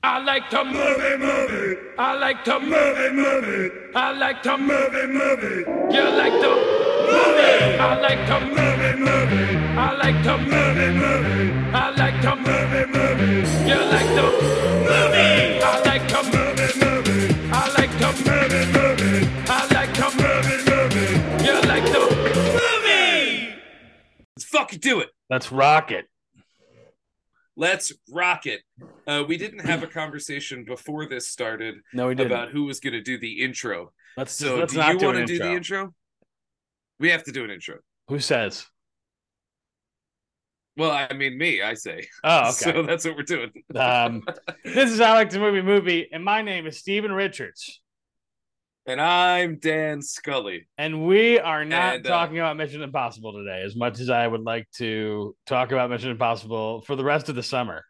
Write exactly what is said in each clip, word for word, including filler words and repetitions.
I like to move it, move it. I like to move it, move it. I like to move it, move it. You like to move it. I like to move it, move it. I like to move it, move it. I like to move it, move it. You like to move it. I like to move it, move it. I like to move it, move it. I like to move it, move it. You like to move it. Let's fucking do it. Let's rock it. Let's rock it. Uh, we didn't have a conversation before this started No, we didn't. about who was going to do the intro. Let's So let's do not you do want an to do the intro. intro? We have to do an intro. Who says? Well, I mean, me, I say. Oh, okay. So that's what we're doing. Um, this is I Like to Movie Movie, and my name is Steven Richards. And I'm Dan Scully. And we are not And, uh, talking about Mission Impossible today, as much as I would like to talk about Mission Impossible for the rest of the summer.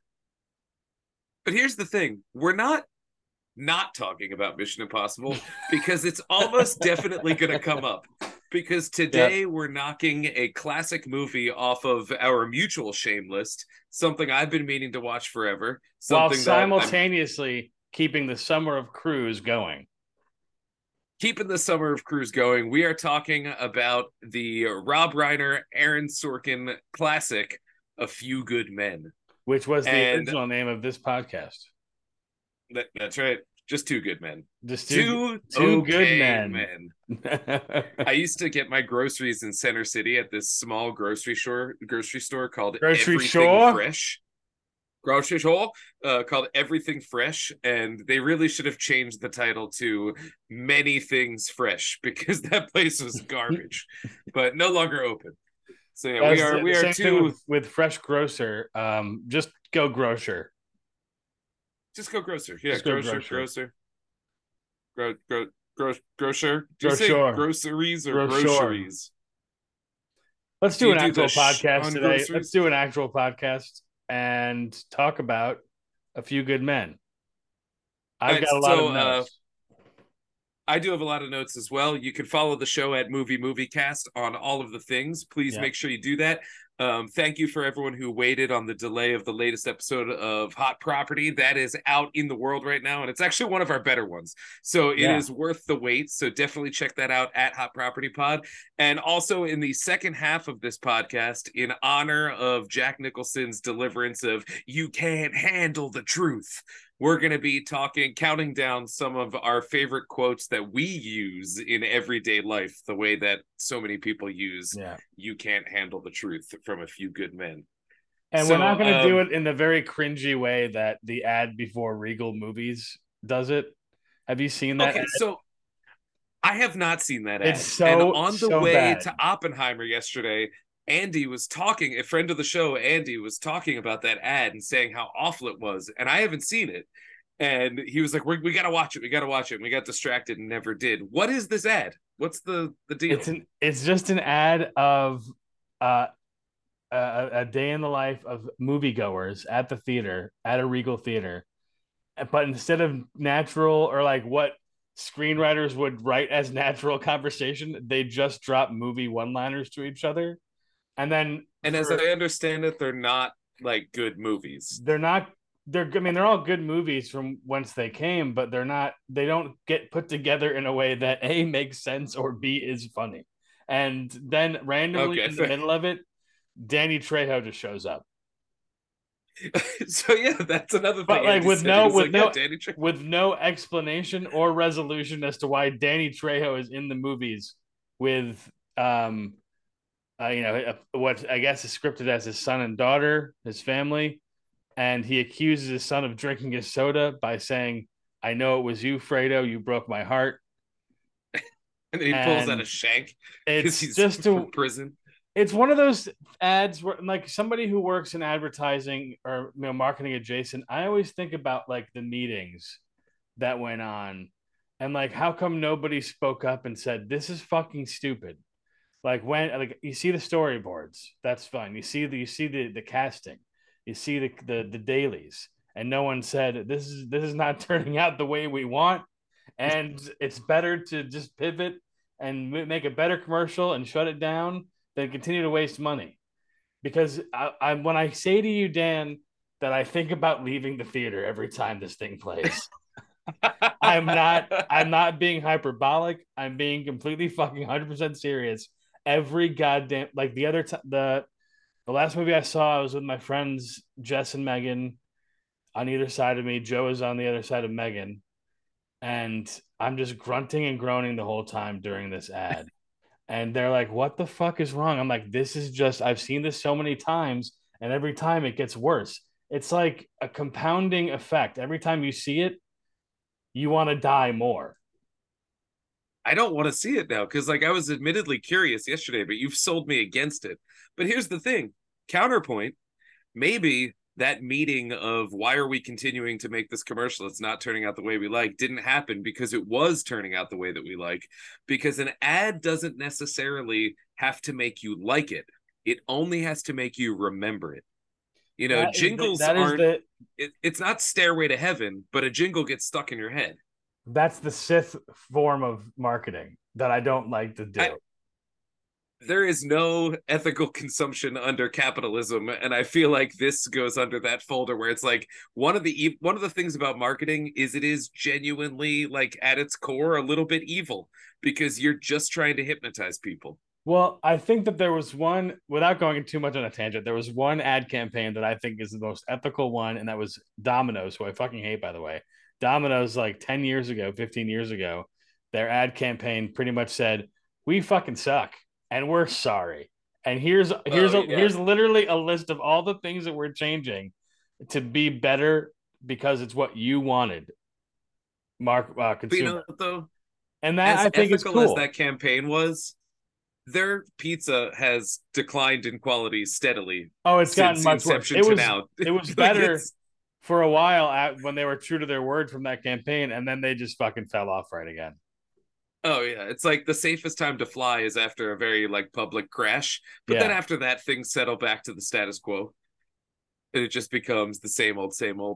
But here's the thing. We're not not talking about Mission Impossible because it's almost definitely going to come up. Because today Yep. we're knocking a classic movie off of our mutual shame list, something I've been meaning to watch forever. While Something that I'm simultaneously keeping the Summer of Cruise going. keeping the Summer of Cruise going. We are talking about the Rob Reiner, Aaron Sorkin classic, A Few Good Men. Which was the And- original name of this podcast. That, that's right. Just two good men. Just Two, two, two good okay men. men. I used to get my groceries in Center City at this small grocery store grocery store called Grocery Everything Store? Fresh. Grocery store uh, called Everything Fresh, and they really should have changed the title to Many Things Fresh because that place was garbage, but no longer open. So yeah, we That's are the we are same thing two. with, with Fresh Grocer. Um, just go grocer. Just go grocer, yeah, Just go grocer, grocer. grocer, gro gro gro grocer. Do you say Grocer. groceries or Grocer. groceries? Let's Do do you an do actual the sh- podcast on today. groceries? Let's do an actual podcast and talk about A Few Good Men. I've Alright, got a lot so, of notes. I do have a lot of notes as well. You can follow the show at Movie Movie Cast on all of the things. Please Yeah. make sure you do that. Um, thank you for everyone who waited on the delay of the latest episode of Hot Property. That is out in the world right now, and it's actually one of our better ones. So it is Yeah. worth the wait. So definitely check that out at Hot Property Pod. And also in the second half of this podcast, in honor of Jack Nicholson's deliverance of "You Can't Handle the Truth," we're going to be talking, counting down some of our favorite quotes that we use in everyday life, the way that so many people use Yeah. "You Can't Handle the Truth" from A Few Good Men. And so, we're not going to do um, it in the very cringy way that the ad before Regal Movies does it. Have you seen that? Okay, ad? so I have not seen that ad. It's so- and on the so way bad. to Oppenheimer yesterday, Andy was talking, a friend of the show, Andy, was talking about that ad and saying how awful it was. And I haven't seen it. And he was like, we, we got to watch it. We got to watch it. And we got distracted and never did. What is this ad? What's the, the deal? It's an it's just an ad of uh, a, a day in the life of moviegoers at the theater, at a Regal theater. But instead of natural or like what screenwriters would write as natural conversation, they just drop movie one-liners to each other. And then and as for- I understand it, they're not like good movies. they're not they're I mean they're all good movies from whence they came, but they're not they don't get put together in a way that A makes sense or B is funny. And then randomly Okay, in fair. the middle of it, Danny Trejo just shows up. So yeah, that's another thing. But like Andy with said. no He was with like, no yeah, Danny Trejo. with no explanation or resolution as to why Danny Trejo is in the movies with um uh, you know uh, what I guess is scripted as his son and daughter, his family, and he accuses his son of drinking his soda by saying, "I know it was you, Fredo. You broke my heart." And then he pulls out and a shank because It's he's just from to prison. it's one of those ads where like somebody who works in advertising or you know marketing adjacent, I always think about like the meetings that went on and like how come nobody spoke up and said this is fucking stupid. Like when like you see the storyboards, that's fine. You see the you see the the casting, you see the the, the dailies, and no one said this is this is not turning out the way we want, and it's better to just pivot and m- make a better commercial and shut it down than continue to waste money. Because I, I when I say to you, Dan, that I think about leaving the theater every time this thing plays. I'm not I'm not being hyperbolic. I'm being completely fucking one hundred percent serious. Every goddamn like the other time the the last movie I saw, I was with my friends Jess and Megan on either side of me. Joe is on the other side of Megan. And I'm just grunting and groaning the whole time during this ad. And they're like, what the fuck is wrong? I'm like, this is just, I've seen this so many times, and every time it gets worse. It's like a compounding effect. Every time you see it, you want to die more. I don't want to see it now because, like, I was admittedly curious yesterday, but you've sold me against it. But here's the thing, counterpoint, maybe that meeting of why are we continuing to make this commercial, it's not turning out the way we like, didn't happen because it was turning out the way that we like. Because an ad doesn't necessarily have to make you like it. It only has to make you remember it. You know, That jingles the, that aren't, the, it, it's not Stairway to Heaven, but a jingle gets stuck in your head. That's the Sith form of marketing that I don't like to do. I, there is no ethical consumption under capitalism, and I feel like this goes under that folder where it's like one of the one of the things about marketing is it is genuinely, like, at its core a little bit evil because you're just trying to hypnotize people. Well, I think that there was one, without going too much on a tangent, there was one ad campaign that I think is the most ethical one, and that was Domino's, who I fucking hate, by the way. Domino's, like ten years ago, fifteen years ago, their ad campaign pretty much said, we fucking suck and we're sorry. And here's here's oh, a, yeah. here's literally a list of all the things that we're changing to be better because it's what you wanted, Mark, uh, consumer. But you know, though, and that as I think is ethical cool. as that campaign was, their pizza has declined in quality steadily. Oh, it's gotten much worse. It was, now. it was Like, better it's... for a while at, when they were true to their word from that campaign, and then they just fucking fell off right again. Oh yeah, it's like the safest time to fly is after a very, like, public crash, but Yeah. then after that, things settle back to the status quo, and it just becomes the same old, same old.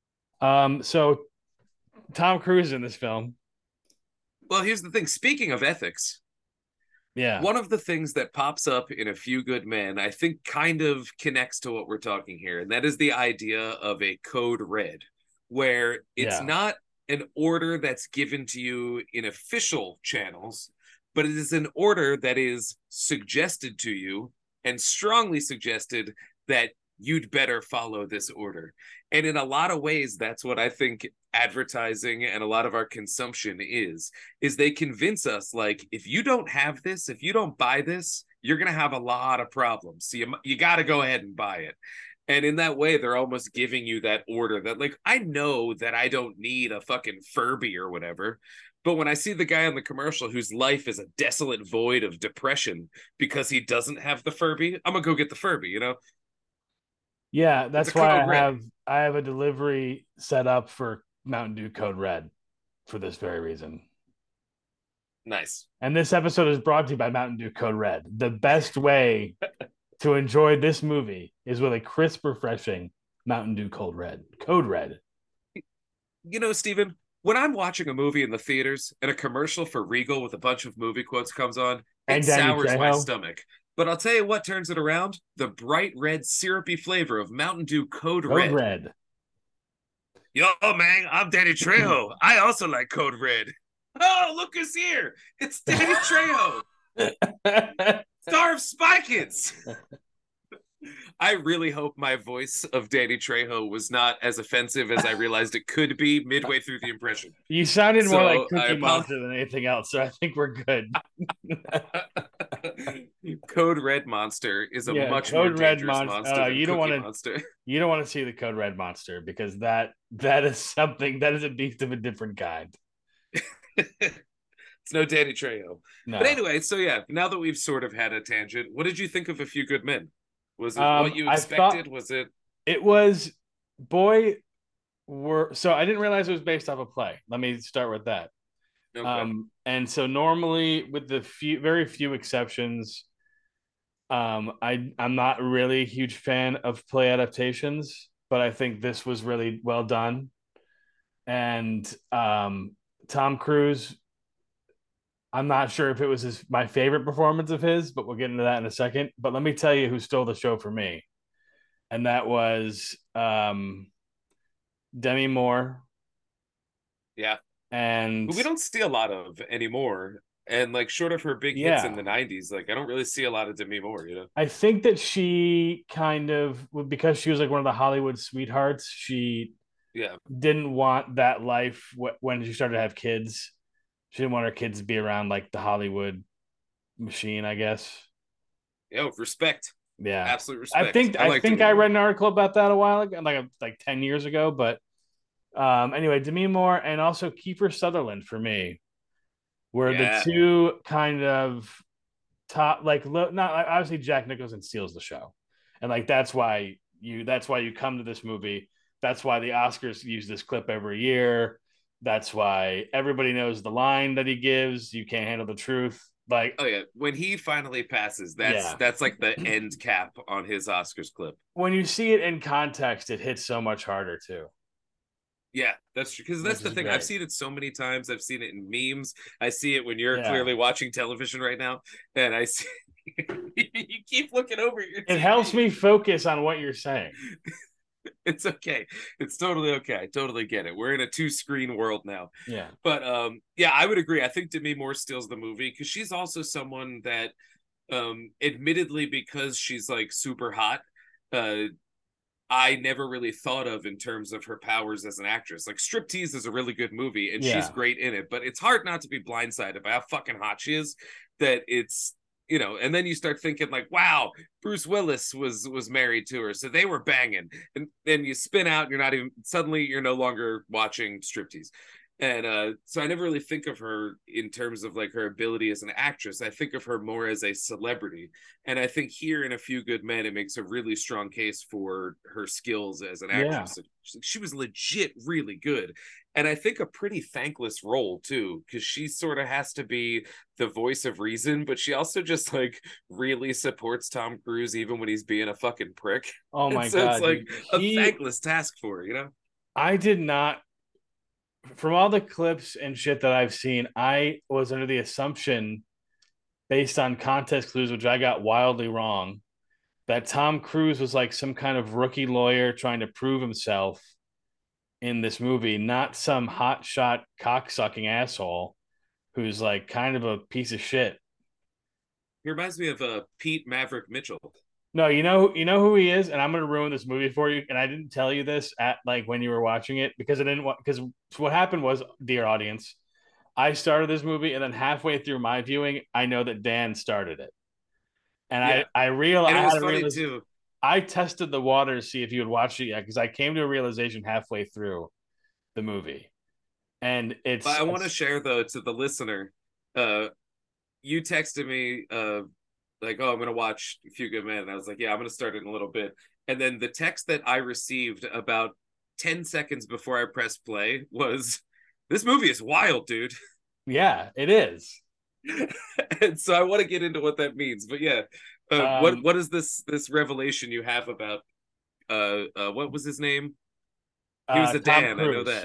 Um, so Tom Cruise in this film. Well, here's the thing. Speaking of ethics, Yeah, one of the things that pops up in A Few Good Men, I think, kind of connects to what we're talking here, and that is the idea of a code red, where it's Yeah. not an order that's given to you in official channels, but it is an order that is suggested to you and strongly suggested that you'd better follow this order. And in a lot of ways, that's what I think advertising and a lot of our consumption is, is they convince us, like, if you don't have this, if you don't buy this, you're going to have a lot of problems. So you, you got to go ahead and buy it. And in that way, they're almost giving you that order that, like, I know that I don't need a fucking Furby or whatever. But when I see the guy on the commercial whose life is a desolate void of depression because he doesn't have the Furby, I'm going to go get the Furby, you know? yeah. That's It's a why code I red. have I have a delivery set up for Mountain Dew Code Red for this very reason. Nice. And this episode is brought to you by Mountain Dew Code Red. The best way to enjoy this movie is with a crisp, refreshing Mountain Dew Cold Red. Code Red. You know, Steven, when I'm watching a movie in the theaters and a commercial for Regal with a bunch of movie quotes comes on, it And Danny sours my Trejo. stomach. But I'll tell you what turns it around, the bright red syrupy flavor of Mountain Dew Code, Code Red. Red. Yo, man, I'm Danny Trejo. I also like Code Red. Oh, look who's here. It's Danny Trejo, star of Spy Kids. I really hope my voice of Danny Trejo was not as offensive as I realized it could be midway through the impression. You sounded more So, like I Cookie apologize. Monster than anything else, so I think we're good. Code Red Monster is a Yeah, much Code more Red dangerous Monster- monster uh, than you don't Cookie wanna- Monster. You don't want to see the Code Red Monster because that that is something that is a beast of a different kind. It's no Danny Trejo. No. But anyway, so yeah, now that we've sort of had a tangent, what did you think of A Few Good Men? Was it Um, what you I expected? thought- Was it? It was, boy, were so I didn't realize it was based off a play. Let me start with that. Okay. Um, and so normally, with the few, very few exceptions, um, I I'm not really a huge fan of play adaptations, but I think this was really well done. And um, Tom Cruise, I'm not sure if it was his my favorite performance of his, but we'll get into that in a second. But let me tell you who stole the show for me. and that was um, Demi Moore. Yeah. And But we don't see a lot of anymore. And like short of her big hits yeah, in the nineties, like I don't really see a lot of Demi Moore, you know? I think that she kind of, because she was like one of the Hollywood sweethearts, she Yeah. didn't want that life wh- when she started to have kids. She didn't want her kids to be around like the Hollywood machine, I guess. Yo, respect. Yeah. Absolute I respect. think I I like think Demi I Moore. read an article about that a while ago, like like ten years ago. But um, anyway, Demi Moore and also Kiefer Sutherland for me were the Yeah. two kind of top, like lo- not like, obviously Jack Nicholson steals the show, and like that's why you that's why you come to this movie. That's why the Oscars use this clip every year. That's why everybody knows the line that he gives. You can't handle the truth. Like, Oh yeah. When he finally passes, that's yeah, that's like the end cap on his Oscars clip. when you see it in context, it hits so much harder too, Yeah, that's true. Because that's which the is thing. I've great. seen it so many times. I've seen it in memes. I see it when you're Yeah, clearly watching television right now, and I see you keep looking over your it T V. helps me focus on what you're saying. It's okay. It's totally okay. I totally get it. We're in a two-screen world now. Yeah, But um, yeah, I would agree. I think Demi Moore steals the movie because she's also someone that, um, admittedly, because she's like super hot, uh, I never really thought of in terms of her powers as an actress. Like Striptease is a really good movie and she's yeah, great in it, but it's hard not to be blindsided by how fucking hot she is. That it's, you know, and then you start thinking like, wow, Bruce Willis was was married to her, so they were banging, and then you spin out, and you're not even suddenly you're no longer watching Striptease. And uh, so I never really think of her in terms of like her ability as an actress. I think of her more as a celebrity. And I think here in A Few Good Men, it makes a really strong case for her skills as an yeah. actress. She was legit really good. And I think a pretty thankless role too, because she sort of has to be the voice of reason, but she also just like really supports Tom Cruise even when he's being a fucking prick. Oh And my so it's god, like dude. a He, thankless task for her, you know? I did not, from all the clips and shit that I've seen, I was under the assumption, based on context clues, which I got wildly wrong, that Tom Cruise was like some kind of rookie lawyer trying to prove himself in this movie, not some hotshot cocksucking asshole who's like kind of a piece of shit. He reminds me of uh, Pete Maverick Mitchell. No, you know, you know who he is, and I'm gonna ruin this movie for you. And I didn't tell you this at like when you were watching it because I didn't want because what happened was, dear audience, I started this movie, and then halfway through my viewing, I know that Dan started it, and Yeah. I I real And I it had was a funny realization. too. I tested the water to see if you had watched it yet because I came to a realization halfway through the movie, and But it's, I want to it's share though to the listener. Uh, you texted me uh, like, "Oh, I'm gonna watch A Few Good Men," and I was like, "Yeah, I'm gonna start it in a little bit." And then the text that I received about ten seconds before I pressed play was, "This movie is wild, dude." yeah, it is. And so I want to get into what that means. But yeah, uh, what Um, what is this this revelation you have about uh, uh what was his name? He uh, was a Tom Dan. I know Cruise. that.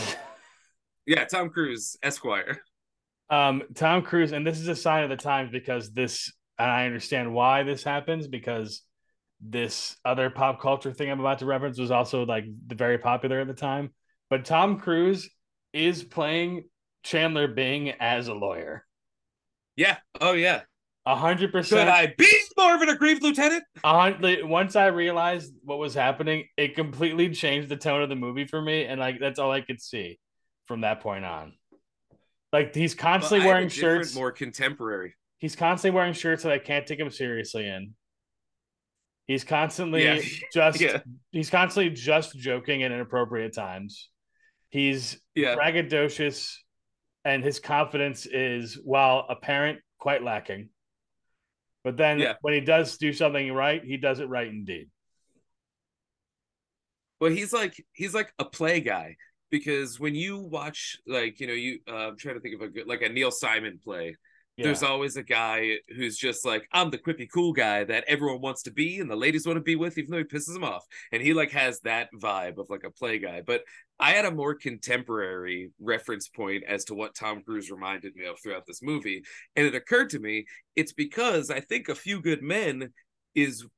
Yeah, Tom Cruise, Esquire. Um, Tom Cruise, and this is a sign of the times because this, and I understand why this happens because this other pop culture thing I'm about to reference was also like very popular at the time. But Tom Cruise is playing Chandler Bing as a lawyer. Yeah. Oh yeah. A hundred Could percent. I be more of an aggrieved lieutenant? Once I realized what was happening, it completely changed the tone of the movie for me, and like that's all I could see from that point on. Like he's But constantly I have a wearing different, shirts. more contemporary. He's constantly wearing shirts that I can't take him seriously in. He's Yeah. constantly just Yeah. he's constantly just joking at inappropriate times. He's Yeah. braggadocious, and his confidence is, while apparent, quite lacking. But then Yeah. when he does do something right, he does it right indeed. Well, he's like he's like a play guy because when you watch like you know you uh, I'm trying to think of a good like a Neil Simon play. There's Yeah. always a guy who's just like, I'm the quippy cool guy that everyone wants to be and the ladies want to be with, even though he pisses them off. And he like has that vibe of like a play guy. But I had a more contemporary reference point as to what Tom Cruise reminded me of throughout this movie. And it occurred to me, it's because I think A Few Good Men is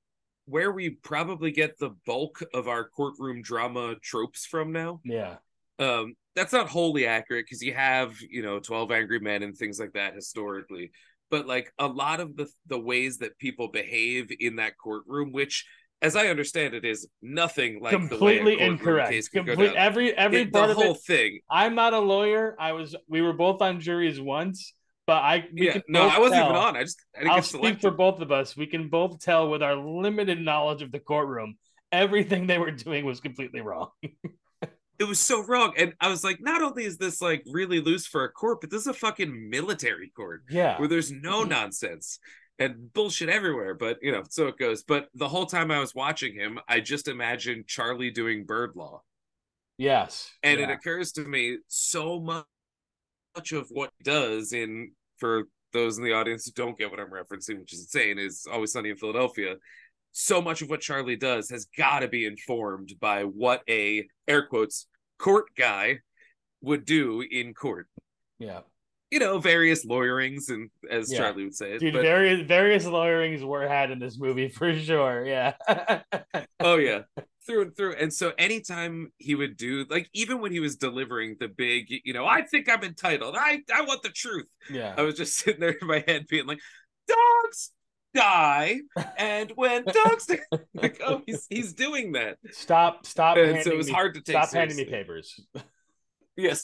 where we probably get the bulk of our courtroom drama tropes from now. Yeah. Um, that's not wholly accurate because you have, you know, twelve Angry Men and things like that historically. But like a lot of the the ways that people behave in that courtroom, which, as I understand it, is nothing like completely the way a incorrect. case could Complete go down. every every It, part the of whole it. thing. I'm not a lawyer. I was. We were both on juries once, but I we Yeah, can no, both I wasn't tell, even on. I just I didn't I'll get speak selected. for both of us. We can both tell with our limited knowledge of the courtroom, everything they were doing was completely wrong. It was so wrong. And I was like, not only is this like really loose for a court, but this is a fucking military court Yeah. where there's no nonsense and bullshit everywhere. But, you know, so it goes. But the whole time I was watching him, I just imagined Charlie doing bird law. Yes. And yeah. it occurs to me so much, much of what he does in, for those in the audience who don't get what I'm referencing, which is insane, is Always Sunny in Philadelphia. So much of what Charlie does has got to be informed by what a, air quotes, court guy would do in court. Yeah. You know, various lawyerings, and as Yeah. Charlie would say it. Dude, but, various various lawyerings were had in this movie for sure. Yeah. oh, yeah. Through and through. And so anytime he would do, like, even when he was delivering the big, you know, I think I'm entitled. I, I want the truth. Yeah. I was just sitting there in my head being like, dogs die, and when dogs die, like, oh, he's he's doing that. Stop, stop. And so it was me, hard to take Stop seriously. handing me papers. Yes.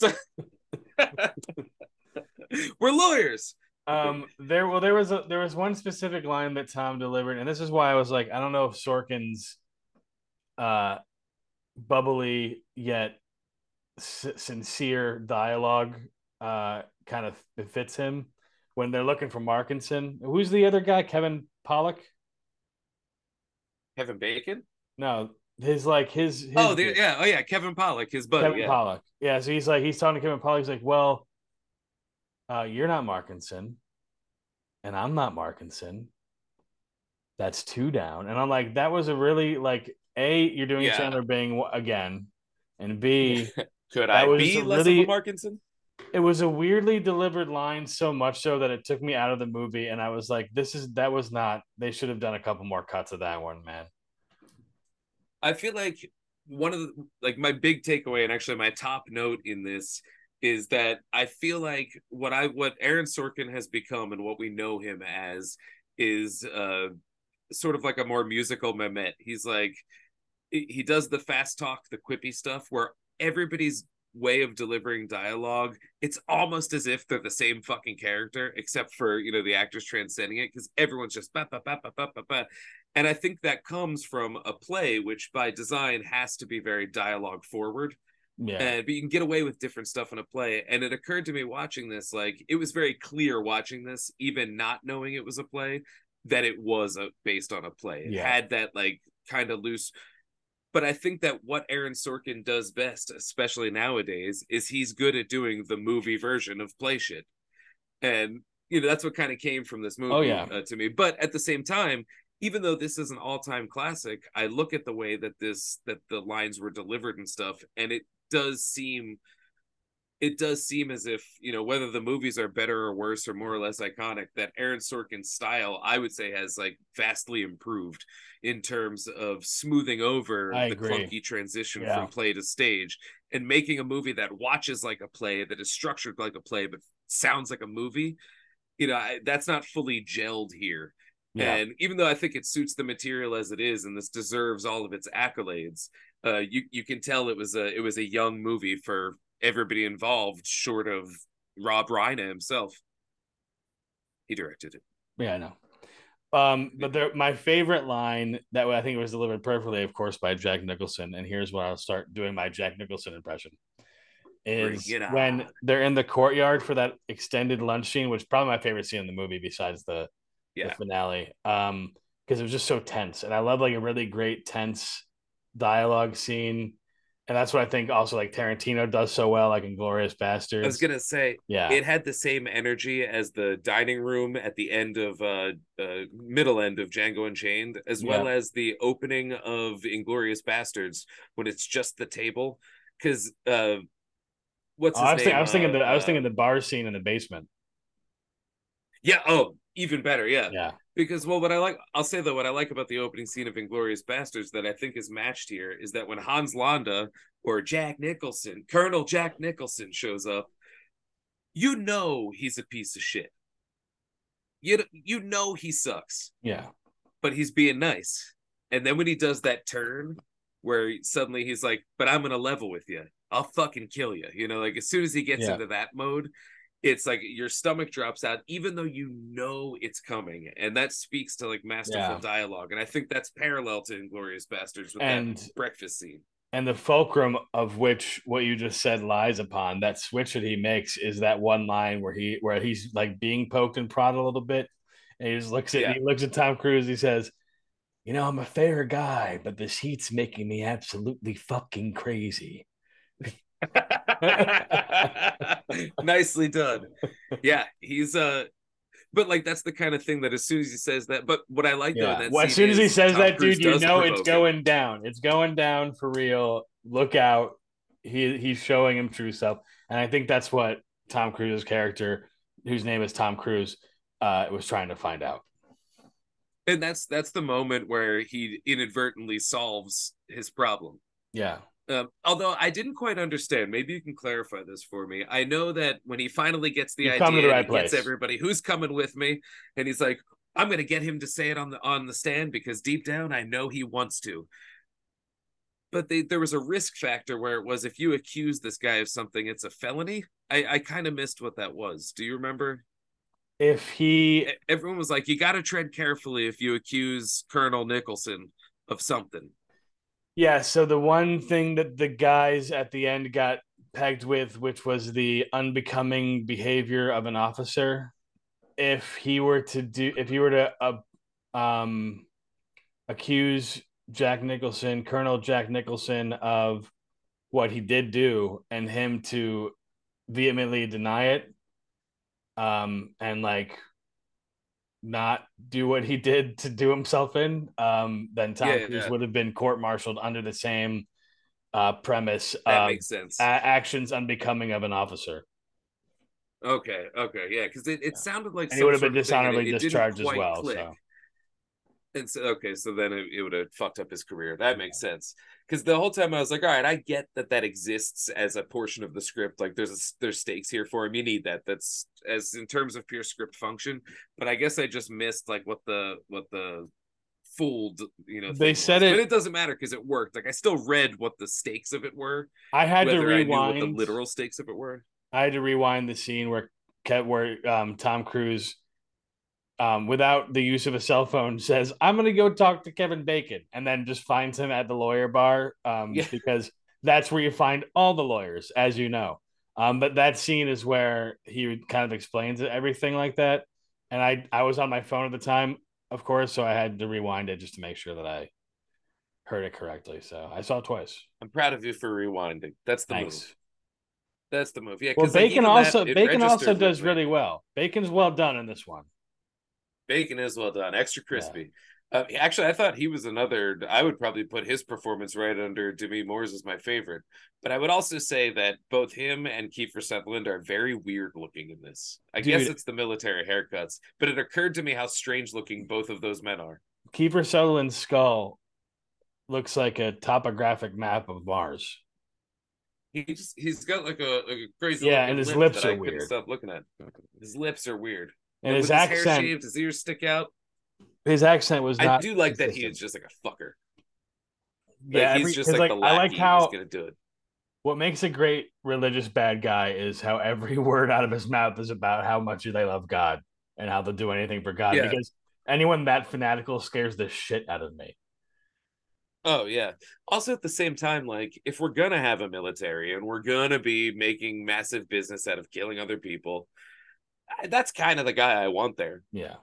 We're lawyers. Um, there well, there was a there was one specific line that Tom delivered, and this is why I was like, I don't know if Sorkin's uh bubbly yet s- sincere dialogue uh kind of fits him when they're looking for Markinson. Who's the other guy? Kevin Pollak? Kevin Bacon? No, his like his, his oh the, yeah oh yeah Kevin Pollak, his buddy. Kevin yeah. Pollak. Yeah, so he's like he's talking to Kevin Pollak. He's like, well, uh, you're not Markinson, and I'm not Markinson. That's two down, and I'm like, that was a really like a you're doing Yeah. Chandler Bing again, and B could that I was be a less really- of a Markinson? it was a weirdly delivered line, so much so that it took me out of the movie, and I was like, this is that was not. They should have done a couple more cuts of that one, man. I feel like one of the, like my big takeaway, and actually my top note in this, is that I feel like what I what Aaron Sorkin has become and what we know him as is uh sort of like a more musical Mehmet. He's like, he does the fast talk, the quippy stuff where everybody's way of delivering dialogue, it's almost as if they're the same fucking character, except for, you know, the actors transcending it, because everyone's just ba ba ba ba ba ba ba. And I think that comes from a play, which by design has to be very dialogue forward. Yeah. And but you can get away with different stuff in a play. And it occurred to me watching this, like, it was very clear watching this, even not knowing it was a play, that it was a, based on a play. It Yeah. had that like kind of loose. But I think that what Aaron Sorkin does best, especially nowadays, is he's good at doing the movie version of play shit. And, you know, that's what kind of came from this movie. Oh, yeah. uh, to me. But at the same time, even though this is an all-time classic, I look at the way that this, that the lines were delivered and stuff, and it does seem, it does seem as if, you know, whether the movies are better or worse or more or less iconic, that Aaron Sorkin's style, I would say, has like vastly improved in terms of smoothing over I the agree. clunky transition Yeah. from play to stage and making a movie that watches like a play, that is structured like a play, but sounds like a movie. You know, I, that's not fully gelled here. Yeah. And even though I think it suits the material as it is, and this deserves all of its accolades, uh, you you can tell it was a it was a young movie for everybody involved, short of Rob Reiner himself. He directed it. Yeah, I know. Um, but there, my favorite line that I think was delivered perfectly, of course, by Jack Nicholson, and here's when I'll start doing my Jack Nicholson impression, is Bring it when on. they're in the courtyard for that extended lunch scene, which is probably my favorite scene in the movie besides the, Yeah. the finale, um, because it was just so tense, and I love like a really great tense dialogue scene. And that's what I think also like Tarantino does so well, like in Glorious Bastards. I was gonna say, yeah, it had the same energy as the dining room at the end of uh, uh middle end of Django Unchained, as well Yeah. as the opening of Inglorious Bastards when it's just the table. Because uh, what's Oh, his I was, name? thinking, I was thinking Uh, the I was uh, thinking the bar scene in the basement. Yeah. Oh, Even better, yeah. Yeah. Because, well, what I like, I'll say though, what I like about the opening scene of Inglourious Basterds that I think is matched here is that when Hans Landa or Jack Nicholson, Colonel Jack Nicholson shows up, you know he's a piece of shit. You, you know he sucks. Yeah. But he's being nice. And then when he does that turn where suddenly he's like, but I'm going to level with you. I'll fucking kill you. You know, like as soon as he gets Yeah. into that mode, it's like your stomach drops out, even though you know it's coming. And that speaks to like masterful Yeah. dialogue. And I think that's parallel to Inglourious Basterds with And that breakfast scene. and the fulcrum of which what you just said lies upon, that switch that he makes is that one line where he where he's like being poked and prodded a little bit. And he just looks at Yeah. he looks at Tom Cruise, he says, you know, I'm a fair guy, but this heat's making me absolutely fucking crazy. Nicely done. Yeah, he's uh but like that's the kind of thing that as soon as he says that, but what I like though in Yeah. that Well, as scene soon as he is says Tom that, Cruise dude, you does know it's provoke him. going down. It's going down for real. Look out. He he's showing him true self. And I think that's what Tom Cruise's character, whose name is Tom Cruise, uh, was trying to find out. And that's that's the moment where he inadvertently solves his problem. Yeah. Um, although I didn't quite understand, maybe you can clarify this for me. I know that when he finally gets the You've idea, come to the and right he gets place. everybody who's coming with me, and he's like, "I'm going to get him to say it on the on the stand because deep down I know he wants to." But they, there was a risk factor where it was if you accuse this guy of something, it's a felony. I, I kind of missed what that was. Do you remember? If he Everyone was like, "You got to tread carefully if you accuse Colonel Nicholson of something." Yeah, so the one thing that the guys at the end got pegged with, which was the unbecoming behavior of an officer, if he were to do, if he were to uh, um, accuse Jack Nicholson, Colonel Jack Nicholson, of what he did do, and him to vehemently deny it, um, and like not do what he did to do himself in, um, then Tom Yeah, Cruise yeah. would have been court-martialed under the same uh, premise. That um, makes sense. a- actions unbecoming of an officer. Okay, okay, yeah, because it, it sounded like And he some would have been sort of thing, and dishonorably it, it didn't discharged as quite well. click. So And so, okay, so then it, it would have fucked up his career. That makes sense. Because the whole time I was like, all right, I get that that exists as a portion of the script. Like, there's a, there's stakes here for him. You need that. That's as in terms of pure script function. But I guess I just missed like what the what the fooled you know. They thing said was. it- but it doesn't matter because it worked. Like I still read what the stakes of it were. I had to whether I knew rewind. what the literal stakes of it were. I had to rewind the scene where where um, Tom Cruise, um, without the use of a cell phone, says, "I'm going to go talk to Kevin Bacon," and then just finds him at the lawyer bar, um, Yeah. because that's where you find all the lawyers, as you know. Um, but that scene is where he kind of explains it, everything like that. And I I was on my phone at the time, of course, so I had to rewind it just to make sure that I heard it correctly. So I saw it twice. I'm proud of you for rewinding. That's the Thanks. move. That's the move. Yeah. Well, 'cause, like, Bacon even also that, it Bacon also registered with does me. really well. Bacon's well done in this one. Bacon is well done, extra crispy. Uh, actually, I thought he was another. I would probably put his performance right under Demi Moore's as my favorite. But I would also say that both him and Kiefer Sutherland are very weird looking in this. I Dude. guess it's the military haircuts, but it occurred to me how strange looking both of those men are. Kiefer Sutherland's skull looks like a topographic map of Mars. He just he's got like a, like a crazy Yeah, looking and his lip lips that are I couldn't weird. stop looking at. His lips are weird. And And his with his hair accent, shaved, his ears stick out. his accent was I not. do like that he consistent. is just like a fucker. Yeah, Like, every- he's just 'cause, like, the I lackey like who's how gonna do it. what makes a great religious bad guy is how every word out of his mouth is about how much they love God and how they'll do anything for God. Yeah. Because anyone that fanatical scares the shit out of me. Oh yeah. Also at the same time, like if we're gonna have a military and we're gonna be making massive business out of killing other people, I- that's kind of the guy I want there. Yeah.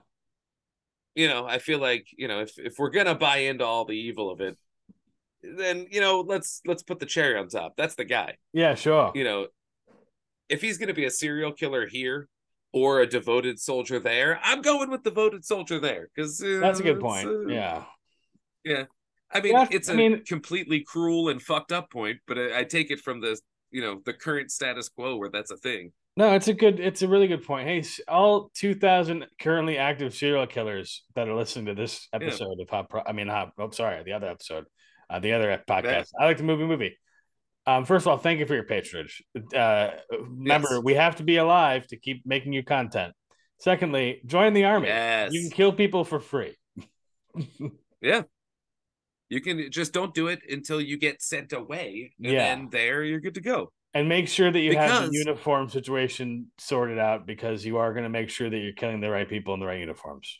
You know, I feel like, you know, if if we're gonna buy into all the evil of it, then you know, let's let's put the cherry on top. That's the guy. Yeah, sure. You know, if he's gonna be a serial killer here or a devoted soldier there, I'm going with devoted soldier there because uh, That's a good it's, point. uh, Yeah. yeah. I mean, Yeah, it's I a mean- completely cruel and fucked up point, but I, I take it from the you know, the current status quo where that's a thing. No, it's a good, it's a really good point. Hey, all two thousand currently active serial killers that are listening to this episode yeah. of Hot Pro, I mean, Hot, oh, sorry, the other episode, uh, the other podcast. Yeah. I like the movie movie. Um, first of all, thank you for your patronage. Uh, remember, yes. we have to be alive to keep making you content. Secondly, join the army. Yes. You can kill people for free. Yeah. You can just don't do it until you get sent away. And yeah. then there you're good to go. And make sure that you because... have the uniform situation sorted out, because you are going to make sure that you're killing the right people in the right uniforms.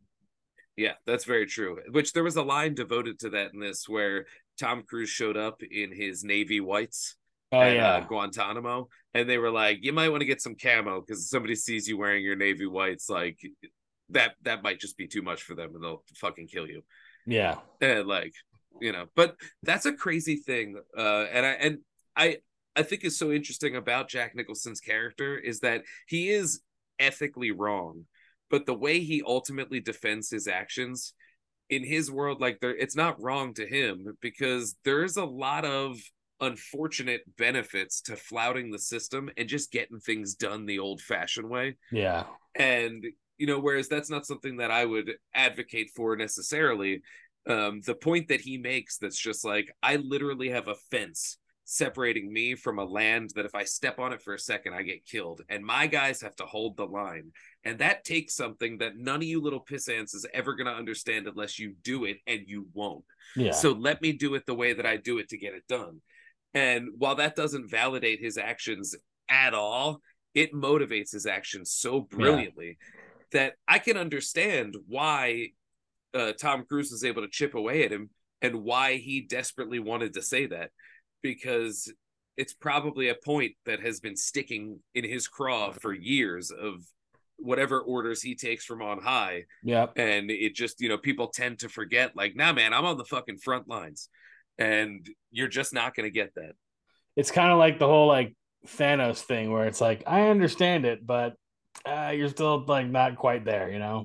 Yeah, that's very true. Which there was a line devoted to that in this where Tom Cruise showed up in his Navy whites oh, at yeah. uh, Guantanamo. And they were like, you might want to get some camo because somebody sees you wearing your Navy whites. Like that, that might just be too much for them and they'll fucking kill you. Yeah. And like, you know, but that's a crazy thing. Uh, and I, and I, I think is so interesting about Jack Nicholson's character is that he is ethically wrong, but the way he ultimately defends his actions in his world, like there, it's not wrong to him because there's a lot of unfortunate benefits to flouting the system and just getting things done the old fashioned way. Yeah. And, you know, whereas that's not something that I would advocate for necessarily. Um, the point that he makes that's just like, I literally have a fence separating me from a land that if I step on it for a second, I get killed. And my guys have to hold the line. And that takes something that none of you little pissants is ever going to understand unless you do it, and you won't. Yeah. So let me do it the way that I do it to get it done. And while that doesn't validate his actions at all, it motivates his actions so brilliantly yeah. that I can understand why uh, Tom Cruise was able to chip away at him and why he desperately wanted to say that. Because it's probably a point that has been sticking in his craw for years of whatever orders he takes from on high. Yeah. And it just, you know, people tend to forget, like, nah, man, I'm on the fucking front lines. And you're just not going to get that. It's kind of like the whole, like, Thanos thing where it's like, I understand it, but uh, you're still, like, not quite there, you know?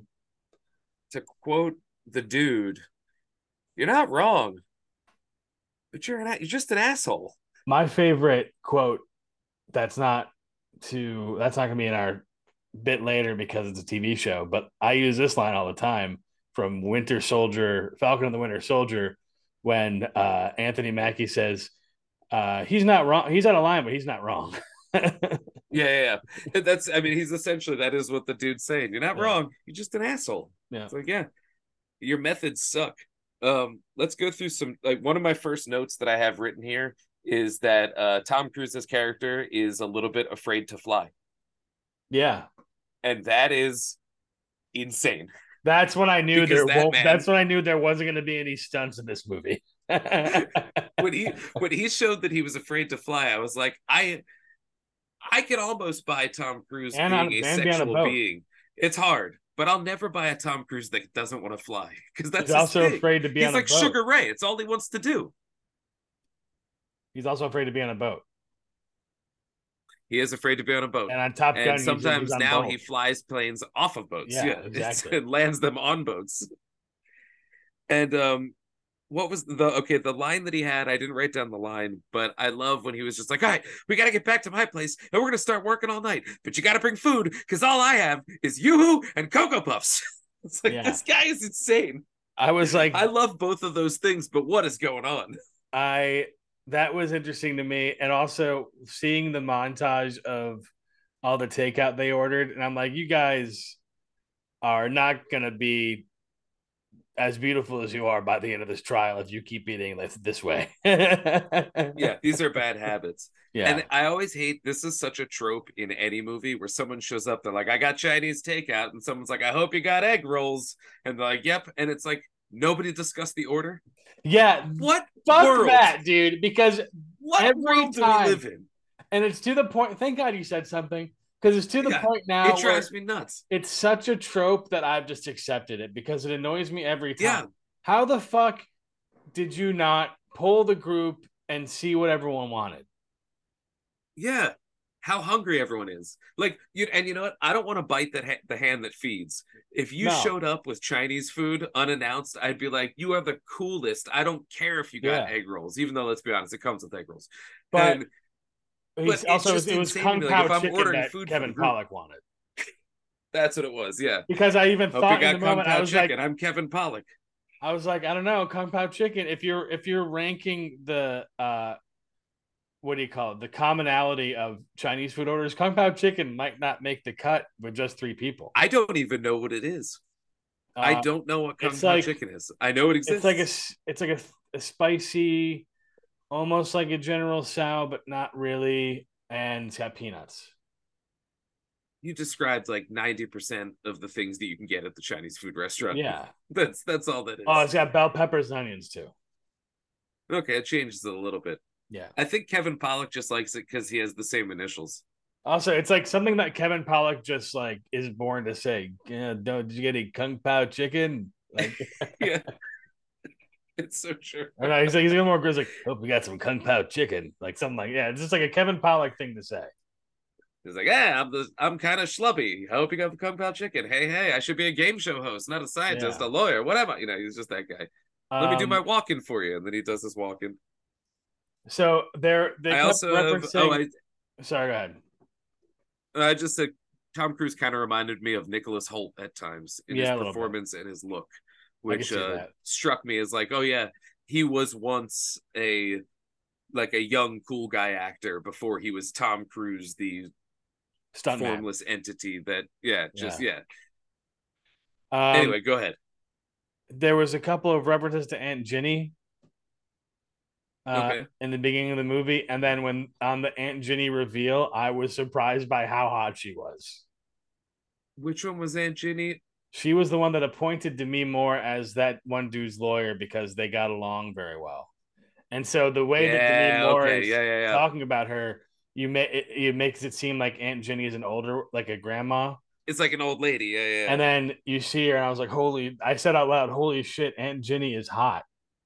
To quote the dude, you're not wrong. But you're an, you're just an asshole. My favorite quote that's not to that's not gonna be in our bit later because it's a T V show, but I use this line all the time from Winter Soldier, Falcon and the Winter Soldier, when uh, Anthony Mackie says, uh, he's not wrong, he's out of line, but he's not wrong. yeah, yeah, yeah. That's I mean, he's essentially that is what the dude's saying. You're not yeah. wrong, you're just an asshole. Yeah. It's like, yeah, your methods suck. Um, let's go through some, like one of my first notes that I have written here is that uh, Tom Cruise's character is a little bit afraid to fly. Yeah. And that is insane. That's when I knew because there that won't, man, that's when I knew there wasn't going to be any stunts in this movie. when he when he showed that he was afraid to fly, I was like, I I could almost buy Tom Cruise and being on, a sexual being. It's hard. But I'll never buy a Tom Cruise that doesn't want to fly because that's he's also thing. afraid to be he's on like a boat. Sugar Ray. It's all he wants to do. He's also afraid to be on a boat. He is afraid to be on a boat. And on Top Gun, and sometimes he's, he's now boats. he flies planes off of boats. Yeah, Yeah, exactly. and lands them on boats. And um, what was the okay? The line that he had, I didn't write down the line, but I love when he was just like, "All right, we got to get back to my place, and we're gonna start working all night. But you got to bring food because all I have is Yoo-hoo and Cocoa Puffs." It's like, yeah. This guy is insane. I was like, I love both of those things, but what is going on? I that was interesting to me, and also seeing the montage of all the takeout they ordered, and I'm like, you guys are not gonna be as beautiful as you are by the end of this trial if you keep eating this, this way. Yeah, these are bad habits. Yeah. And I always hate, this is such a trope in any movie where someone shows up, they're like, I got Chinese takeout, and someone's like, I hope you got egg rolls. And they're like, yep. And it's like, nobody discussed the order. Yeah. What Fuck world? that, dude. Because what every world time, do we live in? And it's to the point, thank God you said something. Because it's to the yeah, point now. It drives me nuts. It's such a trope that I've just accepted it because it annoys me every time. Yeah. How the fuck did you not pull the group and see what everyone wanted? Yeah. How hungry everyone is. Like, you, and you know what? I don't want to bite that ha- the hand that feeds. If you No. showed up with Chinese food unannounced, I'd be like, you are the coolest. I don't care if you got Yeah. egg rolls, even though, let's be honest, it comes with egg rolls. But and He's But also, it's just it was insane Kung to me. Like, Pao if I'm chicken ordering that food for Kevin the group, Pollak wanted. that's what it was. Yeah. Because I even Hope thought you in got the Kung moment, Pao I was chicken. like, I'm Kevin Pollak. I was like, I don't know, Kung Pao chicken. If you're if you're ranking the uh, what do you call it? The commonality of Chinese food orders, Kung Pao chicken might not make the cut with just three people. I don't even know what it is. Uh, I don't know what Kung it's Pao like chicken is. I know it it's exists. like a it's like a, a spicy, almost like a General Tso, but not really, and it's got peanuts. You described like ninety percent of the things that you can get at the Chinese food restaurant. Yeah. That's that's all that is. Oh, it's got bell peppers and onions too. Okay, it changes it a little bit. Yeah. I think Kevin Pollak just likes it because he has the same initials. Also, it's like something that Kevin Pollak just like is born to say. Yeah, don't, did you get any Kung Pao chicken? Like, Yeah. It's so true. or no, he's like he's a little more grizz, like, hope we got some Kung Pao chicken, like something like yeah. It's just like a Kevin Pollak thing to say. He's like, yeah, I'm the I'm kind of schlubby. I hope you got the Kung Pao chicken. Hey, hey, I should be a game show host, not a scientist, Yeah. a lawyer, whatever. You know, he's just that guy. Let Um, me do my walk-in for you, and then he does his walk-in. So they're they I kept also have, referencing. oh, I Sorry, go ahead. I just said Tom Cruise kind of reminded me of Nicholas Hoult at times in Yeah, a his little bit. performance and his look, I can which see uh, that. struck me as like, oh yeah, he was once a like a young cool guy actor before he was Tom Cruise, the Stuntman. formless entity that yeah, just yeah. Um, Anyway, go ahead. there was a couple of references to Aunt Ginny uh, Okay. in the beginning of the movie, and then when on the Aunt Ginny reveal, I was surprised by how hot she was. Which one was Aunt Ginny? She was the one that appointed Demi Moore as that one dude's lawyer because they got along very well. And so the way that Demi Yeah, Moore okay, is yeah, yeah, yeah. talking about her, you may it, it makes it seem like Aunt Ginny is an older, like a grandma. It's like an old lady, yeah, yeah. And then you see her, and I was like, "Holy!" I said out loud, "Holy shit, Aunt Ginny is hot."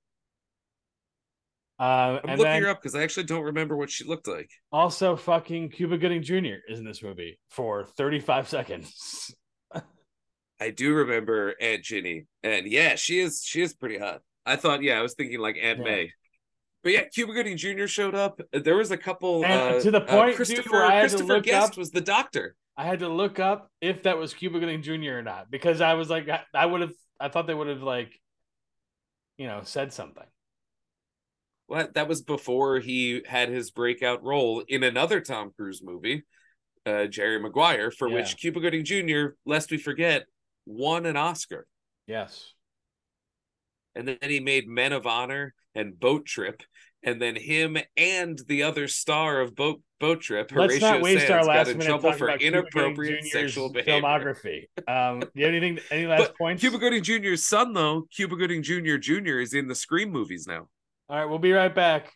Uh, I'm and looking then her up because I actually don't remember what she looked like. also, fucking Cuba Gooding Junior is in this movie for thirty-five seconds. I do remember Aunt Ginny, and yeah, she is she is pretty hot. I thought, yeah, I was thinking like Aunt Yeah. May, but yeah, Cuba Gooding Junior showed up. There was a couple. And uh, to the uh, point, dude, Christopher where I had to Christopher look Guest up- was the doctor. I had to look up if that was Cuba Gooding Junior or not because I was like, I, I would have, I thought they would have like, you know, said something. Well, that was before he had his breakout role in another Tom Cruise movie, uh, Jerry Maguire, for Yeah. which Cuba Gooding Junior, lest we forget, won an Oscar. Yes. And then he made Men of Honor and Boat Trip. And then him and the other star of Boat Boat Trip, Let's Horatio not waste Sands, our got last in minute trouble talking for about Cuba Gooding inappropriate Junior's sexual behavior. filmography. Um, do you have anything? Any last But points? Cuba Gooding Junior's son, though, Cuba Gooding Junior Junior is in the Scream movies now. All right, we'll be right back.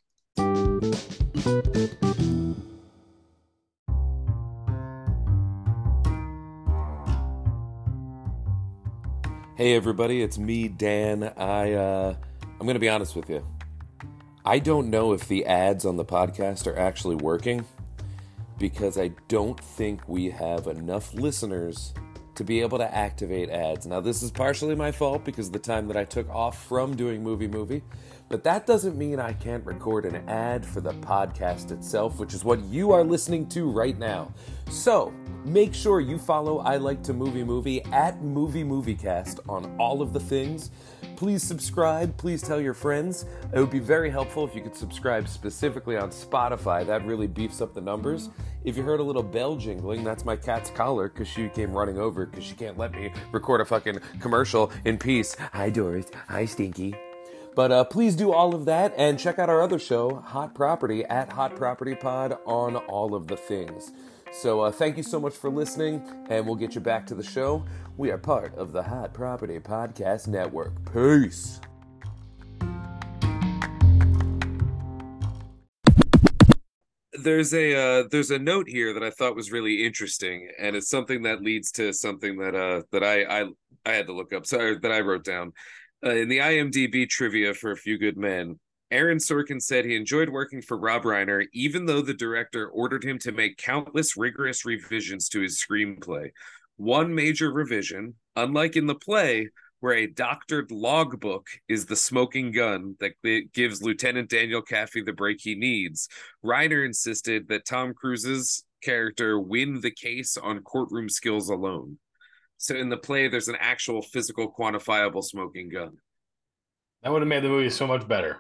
Hey everybody, it's me, Dan. I uh I'm gonna be honest with you. I don't know if the ads on the podcast are actually working because I don't think we have enough listeners to be able to activate ads. Now this is partially my fault because of the time that I took off from doing Movie Movie, but that doesn't mean I can't record an ad for the podcast itself, which is what you are listening to right now. So, make sure you follow I Like to Movie Movie at Movie Moviecast on all of the things. Please subscribe. Please tell your friends. It would be very helpful if you could subscribe specifically on Spotify. That really beefs up the numbers. If you heard a little bell jingling, that's my cat's collar because she came running over because she can't let me record a fucking commercial in peace. Hi, Doris. Hi, Stinky. But uh, please do all of that and check out our other show, Hot Property, at Hot Property Pod on all of the things. So uh, thank you so much for listening, and we'll get you back to the show. We are part of the Hot Property Podcast Network. Peace. There's a uh, there's a note here that I thought was really interesting, and it's something that leads to something that uh that I I, I had to look up. Sorry, that I wrote down. Uh, in the IMDb trivia for A Few Good Men, Aaron Sorkin said he enjoyed working for Rob Reiner, even though the director ordered him to make countless rigorous revisions to his screenplay. One major revision, unlike in the play, where a doctored logbook is the smoking gun that gives Lieutenant Daniel Kaffee the break he needs. Reiner insisted that Tom Cruise's character win the case on courtroom skills alone. So in the play, there's an actual physical, quantifiable smoking gun. That would have made the movie so much better.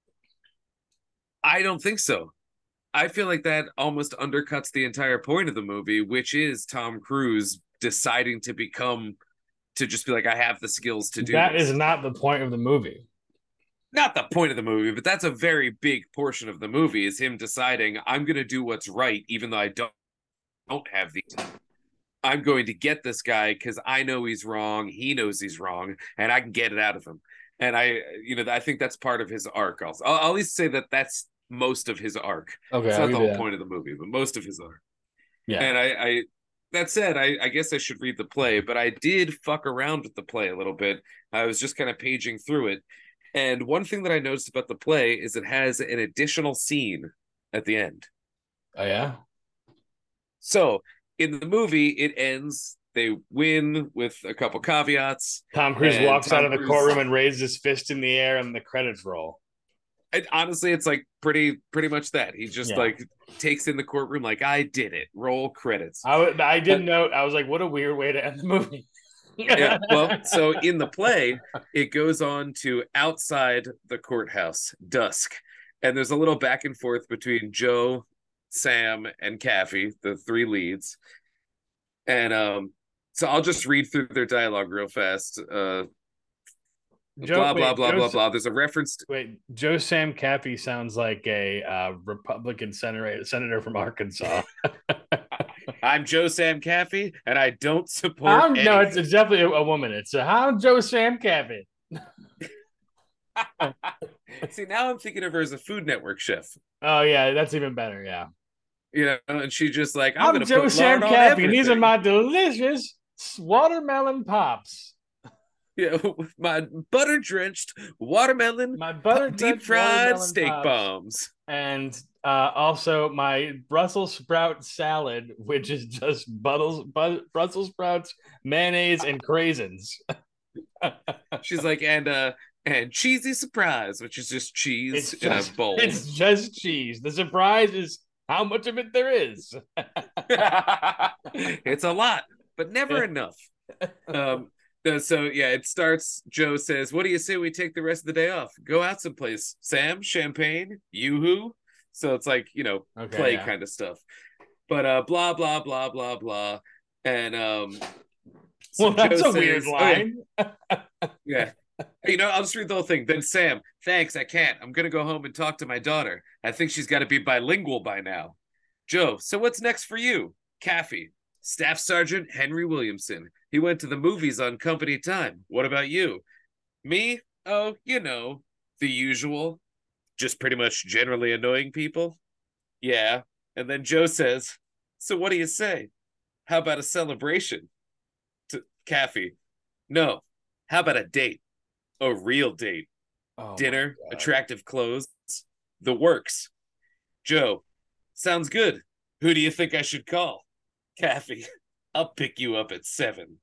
I don't think so. I feel like that almost undercuts the entire point of the movie, which is Tom Cruise deciding to become, to just be like, I have the skills to do that. This Is not the point of the movie. Not the point of the movie, but that's a very big portion of the movie, is him deciding, I'm going to do what's right, even though I don't, don't have these. I'm going to get this guy because I know he's wrong. He knows he's wrong, and I can get it out of him. And I, you know, I think that's part of his arc. Also, I'll, I'll at least say that that's most of his arc. Okay, it's I'll not the give you whole that. point of the movie, but most of his arc. Yeah. And I, I that said, I, I guess I should read the play, but I did fuck around with the play a little bit. I was just kind of paging through it. And one thing that I noticed about the play is it has an additional scene at the end. Oh, yeah? So in the movie, it ends, they win with a couple caveats. Tom Cruise and walks Tom out of the Cruise- courtroom and raises his fist in the air and the credits roll. It, honestly, it's like pretty pretty much that. He just Yeah. like takes in the courtroom like, I did it. Roll credits. I, w- I didn't know. I was like, what a weird way to end the movie. Yeah, well, so in the play, it goes on to outside the courthouse, dusk. And there's a little back and forth between Joe, Sam, and Kaffee, the three leads. And um, so I'll just read through their dialogue real fast. Uh, Joe, blah, wait, blah, blah, Joe, blah, blah. There's a reference to, Wait, Joe Sam Cappy sounds like a uh, Republican senator, senator from Arkansas. I'm Joe Sam Kaffee, and I don't support I'm, no, it's, anything. it's definitely a, a woman. It's a, I'm Joe Sam Cappy. See, now I'm thinking of her as a Food Network chef. Oh, yeah, that's even better. Yeah. You know, and she just like, I'm, I'm, gonna Joe put Sam lard on Cappy, and these are everything. my delicious watermelon pops. Yeah, with my butter drenched watermelon, My butter deep fried steak bombs. And uh, also my Brussels sprout salad, which is just Brussels, Brussels sprouts, mayonnaise, and craisins. She's like, and uh, and cheesy surprise, which is just cheese It's in just, a bowl. it's just cheese. The surprise is how much of it there is. It's a lot, but never enough. Um, uh, so yeah, it starts. Joe says, "What do you say we take the rest of the day off? Go out someplace. Sam, champagne, yoo-hoo." So it's like, you know, Okay, play yeah. kind of stuff. But uh, blah blah blah blah blah, and um. so Well, that's Joe a weird says- oh, yeah. line. Yeah. You know, I'll just read the whole thing. Then Sam, thanks, I can't. I'm going to go home and talk to my daughter. I think she's got to be bilingual by now. Joe, so what's next for you? Kaffee, Staff Sergeant Henry Williamson. He went to the movies on company time. What about you? Me? Oh, you know, the usual. Just pretty much generally annoying people. Yeah. And then Joe says, so what do you say? How about a celebration? To Kaffee, no. How about a date? A real date. Oh, Dinner, my God. attractive clothes, the works. Joe, sounds good. Who do you think I should call? Kaffee, I'll pick you up at seven.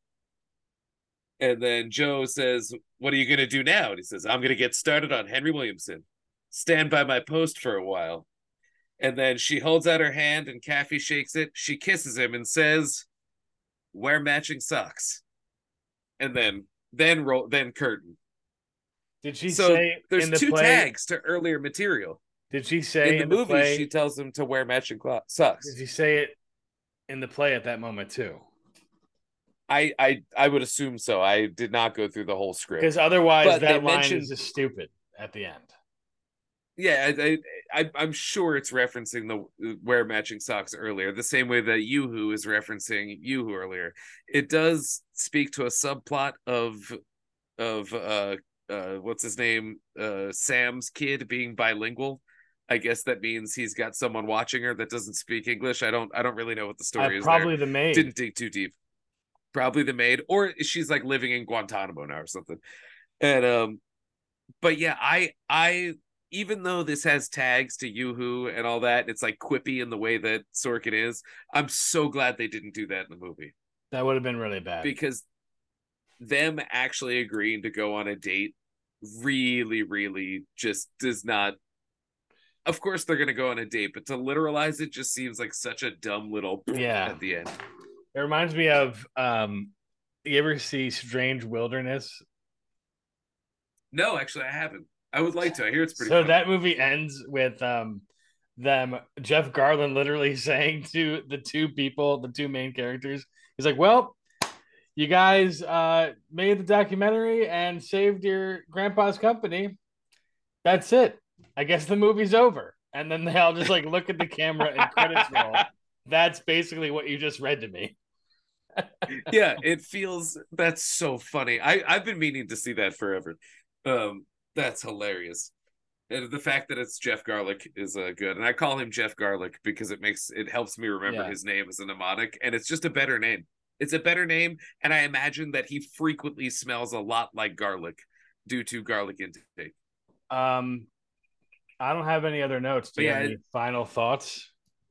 And then Joe says, what are you going to do now? And he says, I'm going to get started on Henry Williamson. Stand by my post for a while. And then she holds out her hand and Kaffee shakes it. She kisses him and says, wear matching socks. And then, then roll, then curtain. Did she So say there's in the two play? tags to earlier material. Did she say In the in movie, play? she tells him to wear matching clo- socks. Did she say it in the play at that moment too? I, I I would assume so. I did not go through the whole script. Because otherwise, But they that line mentioned- is just stupid at the end. Yeah, I, I, I'm sure it's referencing the wear matching socks earlier, the same way that Yoo-Hoo is referencing Yoo-Hoo earlier. It does speak to a subplot of of uh uh what's his name uh Sam's kid being bilingual. I guess that means he's got someone watching her that doesn't speak English. I don't I don't really know what the story Uh, is. probably there. the maid. Didn't dig too deep. Probably the maid, or she's like living in Guantanamo now or something. And um, but yeah, I I even though this has tags to Yoo-Hoo and all that, it's like quippy in the way that Sorkin is. I'm so glad they didn't do that in the movie That would have been really bad. because them actually agreeing to go on a date really, really just does not. Of course, they're going to go on a date, but to literalize it just seems like such a dumb little Yeah. at the end. It reminds me of um, you ever see Strange Wilderness? No, actually, I haven't. I would like to. I hear it's pretty. So funny. that movie ends with um, them Jeff Garland literally saying to the two people, the two main characters, he's like, "Well, you guys uh, made the documentary and saved your grandpa's company. That's it. I guess the movie's over." And then they all just like look at the camera and credits roll. That's basically what you just read to me. Yeah, it feels that's so funny. I I've been meaning to see that forever. Um, that's hilarious. And the fact that it's Jeff Garlic is uh, good, and I call him Jeff Garlic because it makes it helps me remember Yeah. his name as a mnemonic, and it's just a better name. It's a better name, and I imagine that he frequently smells a lot like garlic due to garlic intake. Um, I don't have any other notes. Do But you yeah, have any it- final thoughts?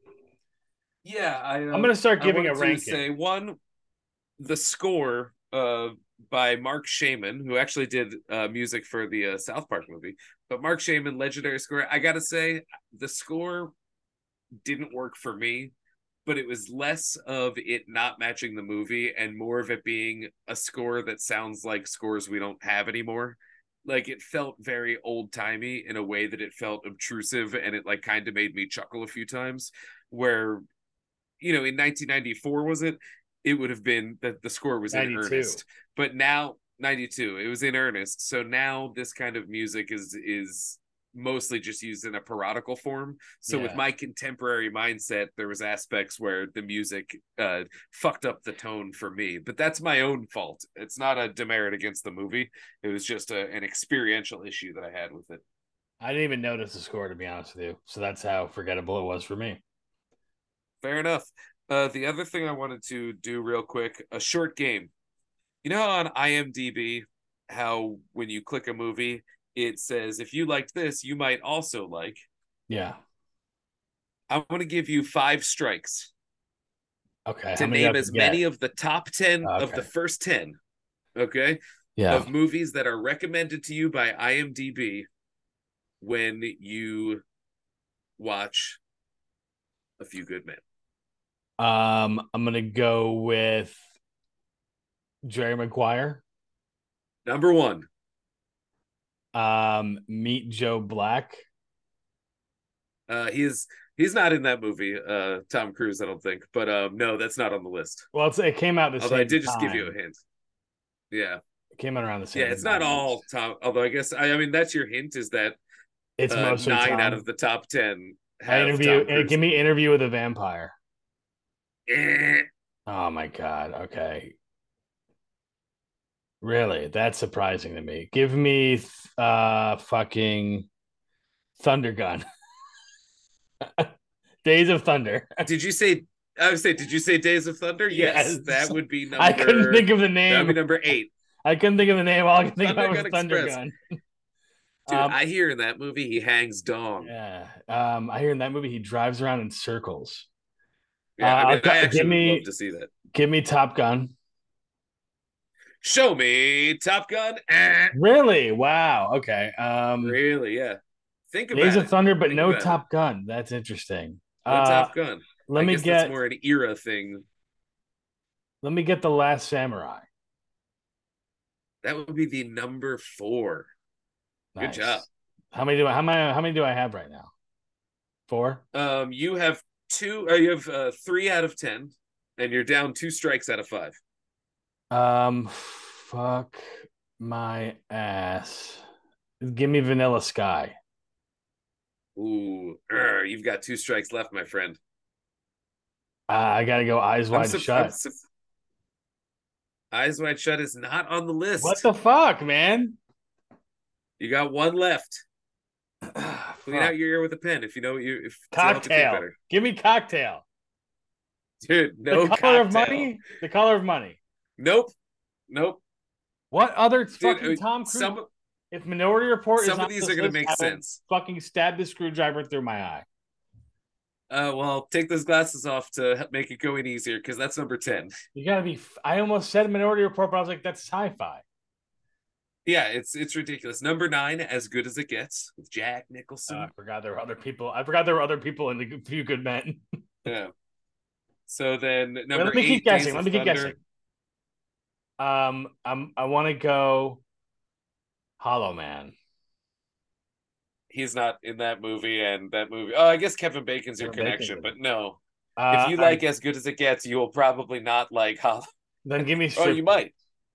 Yeah, I, uh, I'm gonna start I giving a wanted to ranking. say one, the score uh by Mark Shaman, who actually did uh music for the uh, South Park movie. But Mark Shaman, legendary score. I gotta say, the score didn't work for me, but it was less of it not matching the movie and more of it being a score that sounds like scores we don't have anymore. Like it felt very old timey in a way that it felt obtrusive, and it like kind of made me chuckle a few times. Where, you know, in nineteen ninety-four was it? It would have been that the score was in ninety-two. earnest, but now ninety-two, it was in earnest. So now this kind of music is is mostly just used in a parodical form. So Yeah. with my contemporary mindset, there was aspects where the music uh, fucked up the tone for me, but that's my own fault. It's not a demerit against the movie. It was just a, an experiential issue that I had with it. I didn't even notice the score, to be honest with you. So that's how forgettable it was for me. Fair enough. Uh, the other thing I wanted to do real quick, a short game. You know how on IMDb, how when you click a movie, it says, if you liked this, you might also like. Yeah. I'm going to give you five strikes Okay. to how many do I name have as to get? many of the top ten of Okay. the first ten, okay, Yeah. of movies that are recommended to you by IMDb when you watch A Few Good Men. Um, I'm gonna go with Jerry Maguire. Number one. Um, Meet Joe Black. Uh, he's he's not in that movie, uh, Tom Cruise, I don't think. But um, no, that's not on the list. Well, it's, it came out the Although same I did just time. give you a hint. Yeah, It came out around the same. yeah, it's not time. all Tom. Although I guess I, I mean that's your hint is that It's uh, mostly nine Tom. out of the top ten I have interview. Tom Cruise. Give me Interview with a Vampire. Eh. Oh my god. Okay. Really, that's surprising to me. Give me uh fucking Thunder Gun. Days of Thunder. Did you say? I would say, did you say Days of Thunder? Yes, Yes. that would be number. I couldn't think of the That would be name. number eight. I couldn't think of the name. All I could think Thunder about was Gun Thunder Express. Gun. Dude, Um, I hear in that movie he hangs dong. Yeah. Um, I hear in that movie he drives around in circles. Yeah, Uh, I mean, I'll- I actually give me- would love to see that. Give me Top Gun. Show me Top Gun. Eh. Really? Wow. Okay. Um, Really? Yeah. Think about Days it. of Thunder, but Think no about it. Top Gun. That's interesting. No Uh, Top Gun. let I me guess get. that's more an era thing. Let me get The Last Samurai. That would be the number four. Good Nice. job. How many do I? How many? How many do I have right now? Four. Um, you have two. Uh, you have uh, three out of ten, and you're down two strikes out of five. Um, fuck my ass. Give me Vanilla Sky. Ooh, er, you've got two strikes left, my friend. Uh, I gotta go Eyes I'm Wide sup- Shut. I'm sup- Eyes Wide Shut is not on the list. What the fuck, man? You got one left. Clean Fuck. out your ear with a pen if you know what you if to help you think Cocktail. better. Give me Cocktail. Dude, no the color of Cocktail. money. The color of money. Nope. Nope. What other Dude, fucking uh, Tom Cruise? some if Minority Report is some of on these this are gonna list, make I will sense. Fucking stab the screwdriver through my eye. Uh, well, take those glasses off to make it going easier because that's number ten. You gotta be. I almost said Minority Report, but I was like, that's sci-fi. Yeah, it's it's ridiculous. Number nine, As Good as It Gets, with Jack Nicholson. Uh, I forgot there were other people. I forgot there were other people in the Few Good Men. Yeah. So then number Wait, let me eight, keep guessing. Days Let of me keep Thunder. guessing. Um, I'm. I want to go. Hollow Man. He's not in that movie, and that movie. Oh, I guess Kevin Bacon's your Kevin Bacon connection, is. but no. Uh, If you I- like As Good as It Gets, you will probably not like Hollow. then give me. Oh, Strip. you might.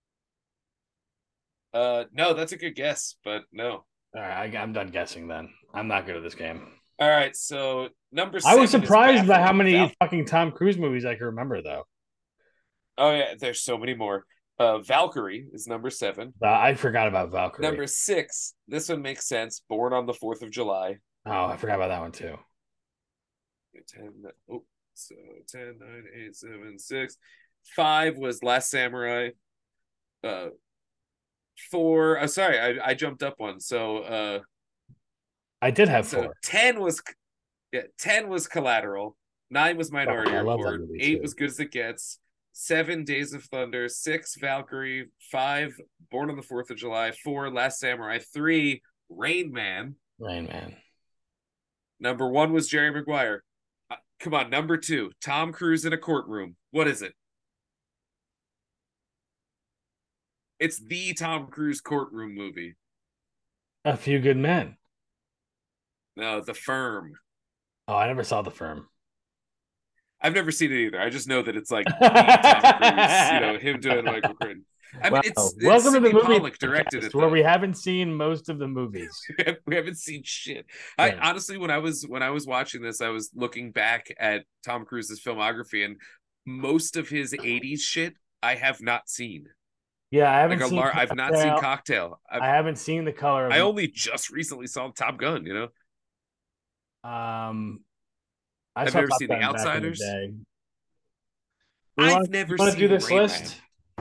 Uh, no, that's a good guess, but no. All right, I, I'm done guessing. Then I'm not good at this game. All right, so number. I was seven is surprised by how Baffling many Val- fucking Tom Cruise movies I can remember, though. Oh yeah, there's so many more. Uh, Valkyrie is number seven. Uh, I forgot about Valkyrie. Number six, this one makes sense. Born on the Fourth of July. Oh, I forgot about that one too. ten, oh, so ten, nine, eight, seven, six. Five was Last Samurai. Uh, four. Oh, sorry, I, I jumped up one. So uh, I did have so four. ten was yeah, ten was Collateral. Nine was Minority Oh, I love that Report. movie, Eight too. was Good as It Gets. Seven, Days of Thunder. Six, Valkyrie. Five, Born on the Fourth of July. Four, Last Samurai. Three, Rain Man. Rain Man. Number one was Jerry Maguire. Uh, come on, number two, Tom Cruise in a courtroom. What is it? It's the Tom Cruise courtroom movie. A Few Good Men. No, The Firm. Oh, I never saw The Firm. I've never seen it either. I just know that it's like the Tom Cruise, you know, him doing Michael Crichton. I mean, Wow. it's, it's Welcome to the Sidney movie Pollack directed it, podcast, where though. we haven't seen most of the movies. We haven't seen shit. I Yeah. honestly, when I was when I was watching this, I was looking back at Tom Cruise's filmography, and most of his eighties shit I have not seen. Yeah, I haven't Like a seen. lar- I've not seen Cocktail. Cocktail. I've, I haven't seen The Color of I only just recently saw Top Gun. You know, Um, I I've saw never Top seen The Gun back in Outsiders. day. We I've wanna- never we wanna seen do this Rain list.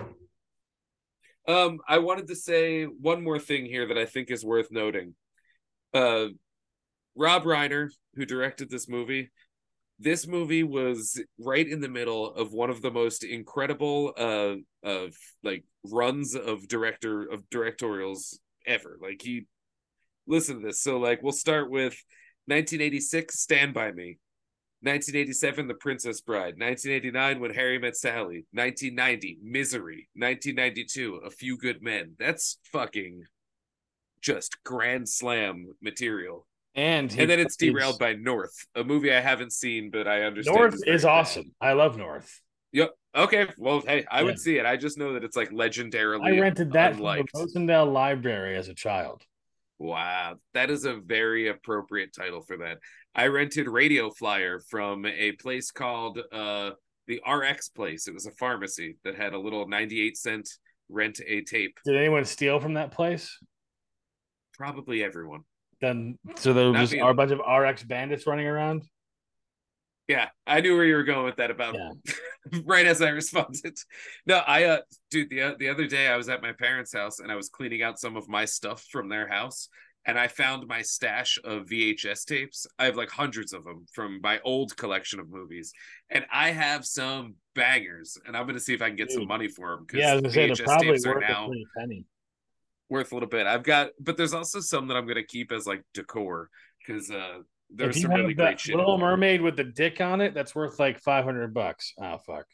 Um, I wanted to say one more thing here that I think is worth noting. Uh, Rob Reiner, who directed this movie, this movie was right in the middle of one of the most incredible uh of like runs of director of directorials ever. Like he listen to this. So like we'll start with nineteen eighty-six, Stand By Me. nineteen eighty-seven, The Princess Bride. nineteen eighty-nine, When Harry Met Sally. nineteen ninety, Misery. nineteen ninety-two, A Few Good Men. That's fucking just grand slam material. And he And then it's plays- derailed by North, a movie I haven't seen, but I understand. North very is bad. awesome. I love North. Yep. Okay. Well, hey, I Yeah. would see it. I just know that it's like legendarily. I rented that unliked. from the Rosendale Library as a child. Wow, that is a very appropriate title for that. I rented Radio Flyer from a place called uh the R X Place. It was a pharmacy that had a little ninety-eight cent rent a tape. Did anyone steal from that place? Probably everyone. Then so there Not just me. are a bunch of R X bandits running around. Yeah, I knew where you were going with that about Yeah. right as I responded. No, I uh dude, the the other day I was at my parents' house and I was cleaning out some of my stuff from their house and I found my stash of V H S tapes. I have like hundreds of them from my old collection of movies. And I have some bangers and I'm going to see if I can get some Dude. money for them Yeah, I was gonna say V H S they're probably tapes are worth now a pretty penny. worth a little bit. I've got but there's also some that I'm going to keep as like decor cuz uh there's If you some have really the great shit. in Little there. Mermaid with the dick on it, that's worth like five hundred bucks. Oh fuck.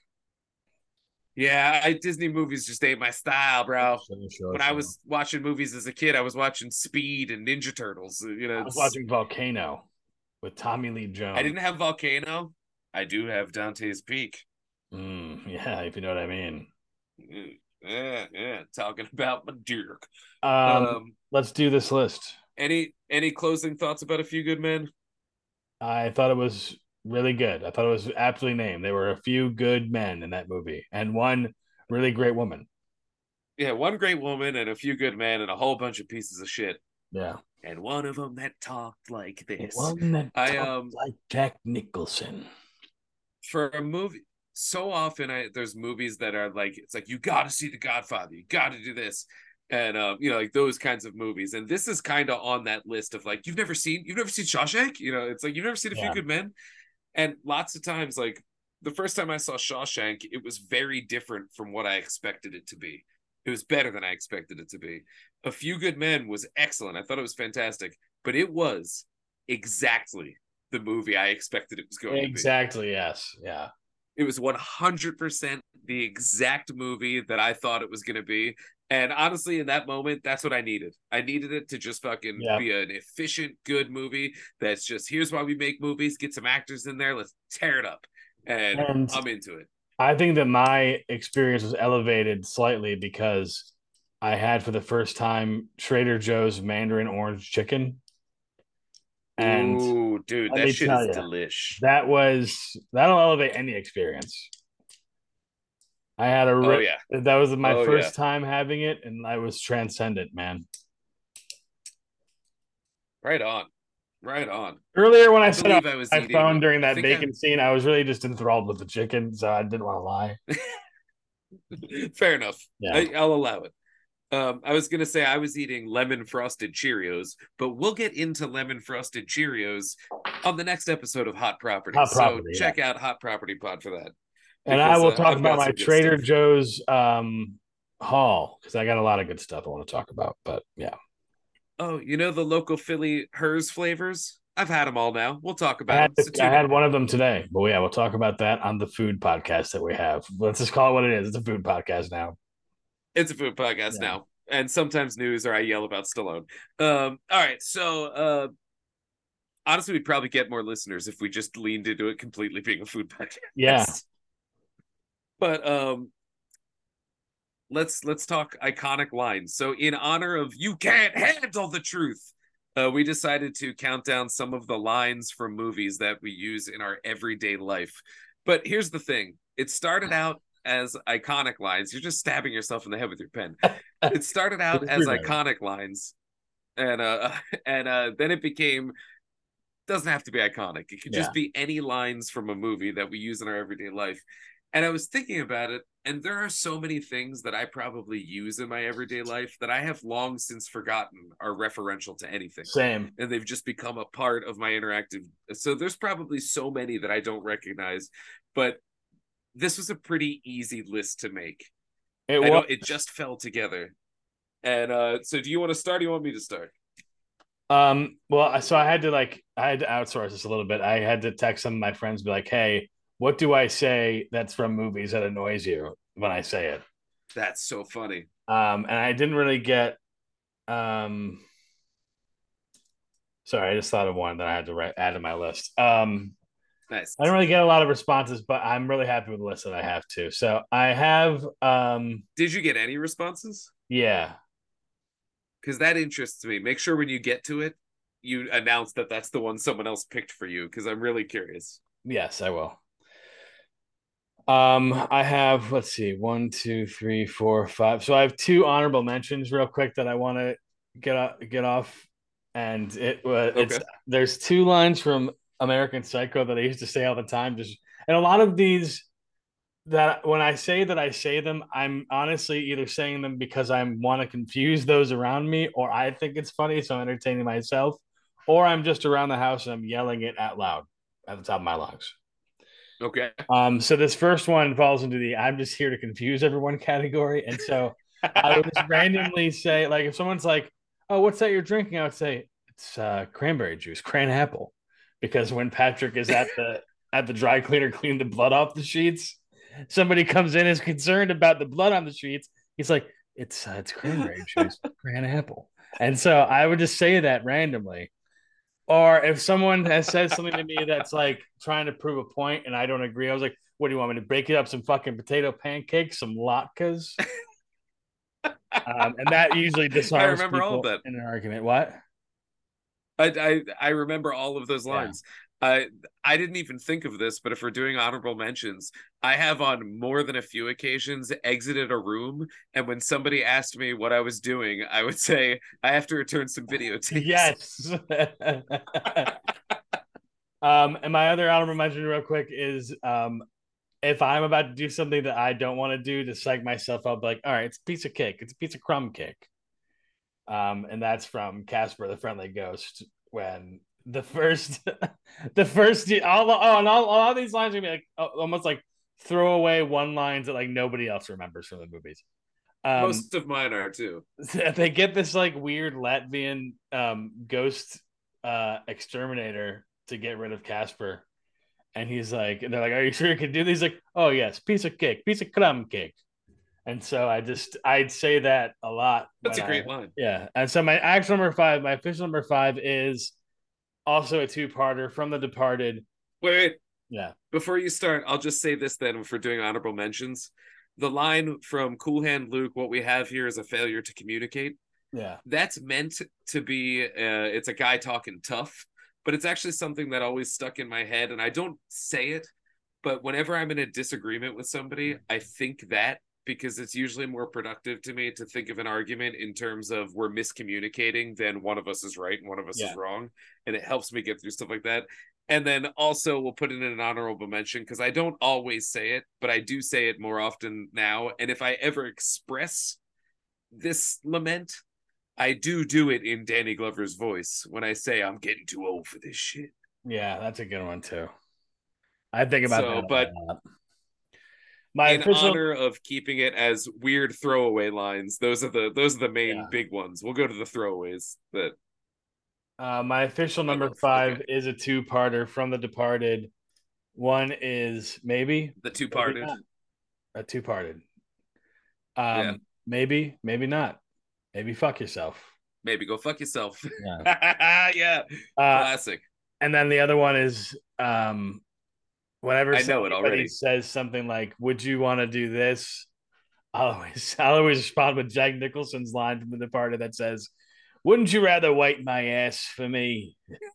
Yeah, I, Disney movies just ain't my style, bro. Sure, sure, When I sure. was watching movies as a kid, I was watching Speed and Ninja Turtles. You know, I was it's- watching Volcano with Tommy Lee Jones. I didn't have Volcano. I do have Dante's Peak. Mm, yeah, if you know what I mean. Yeah, yeah. Talking about my dick. Um, Um, let's do this list. any any closing thoughts about A Few Good Men? I thought it was really good. I thought it was aptly named. There were a few good men in that movie and one really great woman. Yeah, one great woman and a few good men and a whole bunch of pieces of shit. Yeah. And one of them that talked like this. One that I, talked um, like Jack Nicholson. For a movie, so often I there's movies that are like it's like you got to see The Godfather, you got to do this, and um, you know, like those kinds of movies. And this is kind of on that list of like you've never seen, you've never seen Shawshank, you know, it's like you've never seen A Few Yeah. Good Men. And lots of times, like the first time I saw Shawshank, it was very different from what I expected it to be. It was better than I expected it to be. A Few Good Men was excellent. I thought it was fantastic, but it was exactly the movie I expected it was going to be. Exactly, yes. Yeah. It was one hundred percent the exact movie that I thought it was going to be. And honestly, in that moment, that's what I needed. I needed it to just fucking Yeah. be an efficient, good movie that's just, here's why we make movies, get some actors in there, let's tear it up. And, And I'm into it. I think that my experience was elevated slightly because I had for the first time Trader Joe's Mandarin Orange Chicken. And Ooh, dude, let that me shit tell is ya, delish. that was that'll elevate any experience. I had a Oh, ri- yeah. that was my Oh, first yeah. time having it, and I was transcendent, man. Right on. Right on. Earlier when I, I said on believe I was my eating. phone during I that think I- bacon scene, I was really just enthralled with the chicken, so I didn't want to lie. Fair enough. Yeah. I, I'll allow it. Um, I was gonna say I was eating lemon frosted Cheerios, but we'll get into lemon frosted Cheerios on the next episode of Hot Property. Hot so Property, check out Hot Property Pod for that. And I Because, will uh, talk I've about got my some good Trader stuff. Joe's um, haul because I got a lot of good stuff I want to talk about. But yeah, Oh, you know the local Philly Hers flavors? I've had them all now. We'll talk I about had, them. So I tune had in. one of them today. But yeah, we'll talk about that on the food podcast that we have. Let's just call it what it is. It's a food podcast now. It's a food podcast Yeah. now. And sometimes news or I yell about Stallone. Um, all right, so uh honestly, we'd probably get more listeners if we just leaned into it completely being a food podcast. Yeah. But um let's let's talk iconic lines. So in honor of You Can't Handle the Truth, uh, we decided to count down some of the lines from movies that we use in our everyday life. But here's the thing. It started out as iconic lines. You're just stabbing yourself in the head with your pen. It started out as iconic lines. And uh and uh then it became doesn't have to be iconic. It could just Yeah. be any lines from a movie that we use in our everyday life. And I was thinking about it, and there are so many things that I probably use in my everyday life that I have long since forgotten are referential to anything. Same. And they've just become a part of my interactive. So there's probably so many that I don't recognize, but this was a pretty easy list to make. It I was. know it just fell together. And uh, so do you want to start or do you want me to start? Um, well, so I had to like I had to outsource this a little bit. I had to text some of my friends, be like, "Hey, what do I say that's from movies that annoys you when I say it?" That's so funny. Um, and I didn't really get. Um, sorry, I just thought of one that I had to write add to my list. Um, Nice. I don't really get a lot of responses, but I'm really happy with the list that I have too. So I have. Um, Did you get any responses? yeah. Because that interests me. Make sure when you get to it, you announce that that's the one someone else picked for you, because I'm really curious. Yes, I will. Um, I have, let's see, one, two, three, four, five. So I have two honorable mentions real quick that I want to get off, get off. And it was it's Okay. there's two lines from American Psycho that I used to say all the time. Just and a lot of these that when I say that I say them, I'm honestly either saying them because I want to confuse those around me, or I think it's funny, so I'm entertaining myself, or I'm just around the house and I'm yelling it out loud at the top of my lungs. Okay. Um, so this first one falls into the I'm just here to confuse everyone category. And so I would just randomly say, like, if someone's like, "Oh, what's that you're drinking?" I would say, "It's uh, cranberry juice, cran apple." Because when Patrick is at the at the dry cleaner cleaning the blood off the sheets, somebody comes in is concerned about the blood on the sheets. He's like, "It's uh, it's cranberry juice, cran apple." And so I would just say that randomly. Or if someone has said something to me that's like trying to prove a point and I don't agree, I was like, "What do you want me to break it up? Some fucking potato pancakes, some latkes?" um, and that usually disarms remember all people of that. in an argument. What? I, I I remember all of those Yeah. lines. I I didn't even think of this, but if we're doing honorable mentions, I have on more than a few occasions exited a room, and when somebody asked me what I was doing, I would say I have to return some videotapes. Yes. um, and my other honorable mention, real quick, is um, if I'm about to do something that I don't want to do to psych myself up, like, all right, it's a piece of cake, it's a piece of crumb cake. Um, and that's from Casper the Friendly Ghost when the first, the first, all oh, and all, all these lines are gonna be like oh, almost like throwaway one lines that like nobody else remembers from the movies. Um, Most of mine are too. They get this like weird Latvian um, ghost uh, exterminator to get rid of Casper, and he's like, and they're like, "Are you sure you can do this?" He's like, "Oh yes, piece of cake, piece of crumb cake." And so I just I'd say that a lot. That's a great I, line. Yeah, and so my actual number five, my official number five is also a two-parter from The Departed. Wait, wait. Yeah. Before you start, I'll just say this then if we're doing honorable mentions. The line from Cool Hand Luke, what we have here is a failure to communicate. Yeah. That's meant to be, uh, it's a guy talking tough, but it's actually something that always stuck in my head. And I don't say it, but whenever I'm in a disagreement with somebody, I think that because it's usually more productive to me to think of an argument in terms of we're miscommunicating than one of us is right and one of us Yeah. is wrong. And it helps me get through stuff like that. And then also we'll put it in an honorable mention because I don't always say it, but I do say it more often now. And if I ever express this lament, I do do it in Danny Glover's voice when I say I'm getting too old for this shit. Yeah, that's a good one too. I think about So, that. but a lot. My in official... honor of keeping it as weird throwaway lines, those are the those are the main Yeah. big ones. We'll go to the throwaways that Uh, my official number love. five Okay. is a two-parter from The Departed. One is maybe the two maybe parted. not. A two-parted. Um, Yeah. maybe, maybe not. Maybe fuck yourself. Maybe go fuck yourself. Yeah. Yeah. Uh, Classic. and then the other one is um, whenever I know it somebody already. says something like, "Would you want to do this?" I'll always, I'll always respond with Jack Nicholson's line from The Departed that says, "Wouldn't you rather wipe my ass for me?"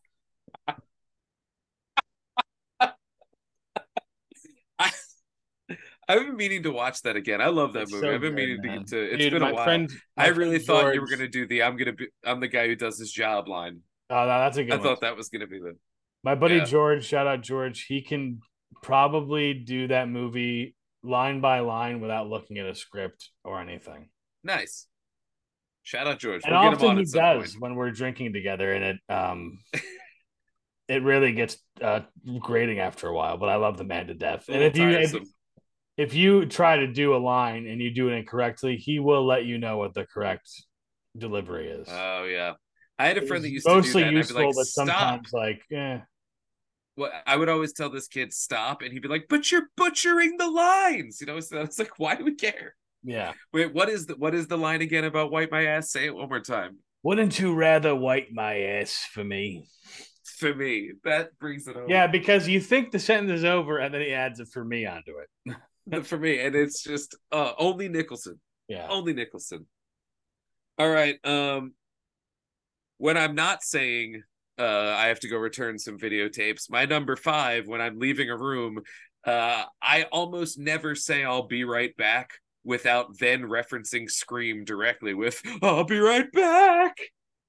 I, I've been meaning to watch that again. I love that It's movie. so I've been good, meaning man. to, to. It's Dude, been a my while. friend- my I really friend thought you were George- gonna do the "I'm gonna be I'm the guy who does his job" line. Oh, no, that's a good I one. thought that was gonna be the. My buddy Yeah. George, shout out George, he can probably do that movie line by line without looking at a script or anything. Nice. Shout out George. And We'll get him often on he at some does point. when we're drinking together, and it um it really gets uh grating after a while, but I love the man to death. A And little if you if, tiresome. if you try to do a line and you do it incorrectly, he will let you know what the correct delivery is. Oh yeah. I had a friend that It's used to do mostly that. And I'd be useful, like, but "Stop!" sometimes like, eh. Well, I would always tell this kid stop, and he'd be like, "But you're butchering the lines," you know. So it's like, why do we care? Yeah. Wait, what is the what is the line again about wipe my ass? Say it one more time. Wouldn't you rather wipe my ass for me? For me, that brings it over. Yeah, because you think the sentence is over, and then he adds it for me onto it. For me, and it's just uh, only Nicholson. Yeah. Only Nicholson. All right. Um, when I'm not saying uh, I have to go return some videotapes, my number five, when I'm leaving a room, uh, I almost never say I'll be right back without then referencing Scream directly with "I'll be right back."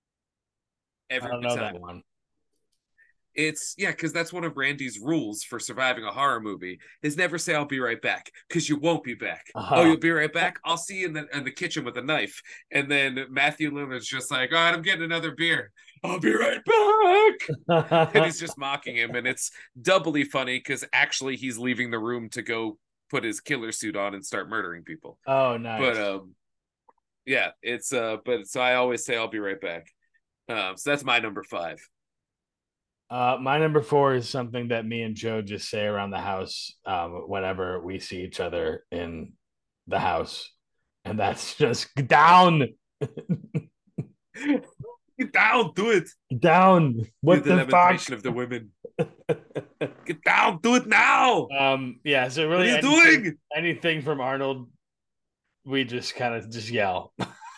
Every I don't know time. that one. It's yeah, because that's one of Randy's rules for surviving a horror movie is never say "I'll be right back" because you won't be back. Uh-huh. Oh, you'll be right back. I'll see you in the in the kitchen with a knife, and then Matthew Lillard's just like, "All right, I'm getting another beer. I'll be right back," and he's just mocking him, and it's doubly funny because actually he's leaving the room to go put his killer suit on and start murdering people. Oh, nice. But um, yeah, it's uh, but so I always say "I'll be right back." Um, so that's my number five. Uh, my number four is something that me and Joe just say around the house um, whenever we see each other in the house, and that's just "Get down, Get down, do it. down." What the the fuck? lamentation of the women. Get down, do it now. Um, yeah. So What really, are you anything, doing? anything from Arnold, we just kind of just yell.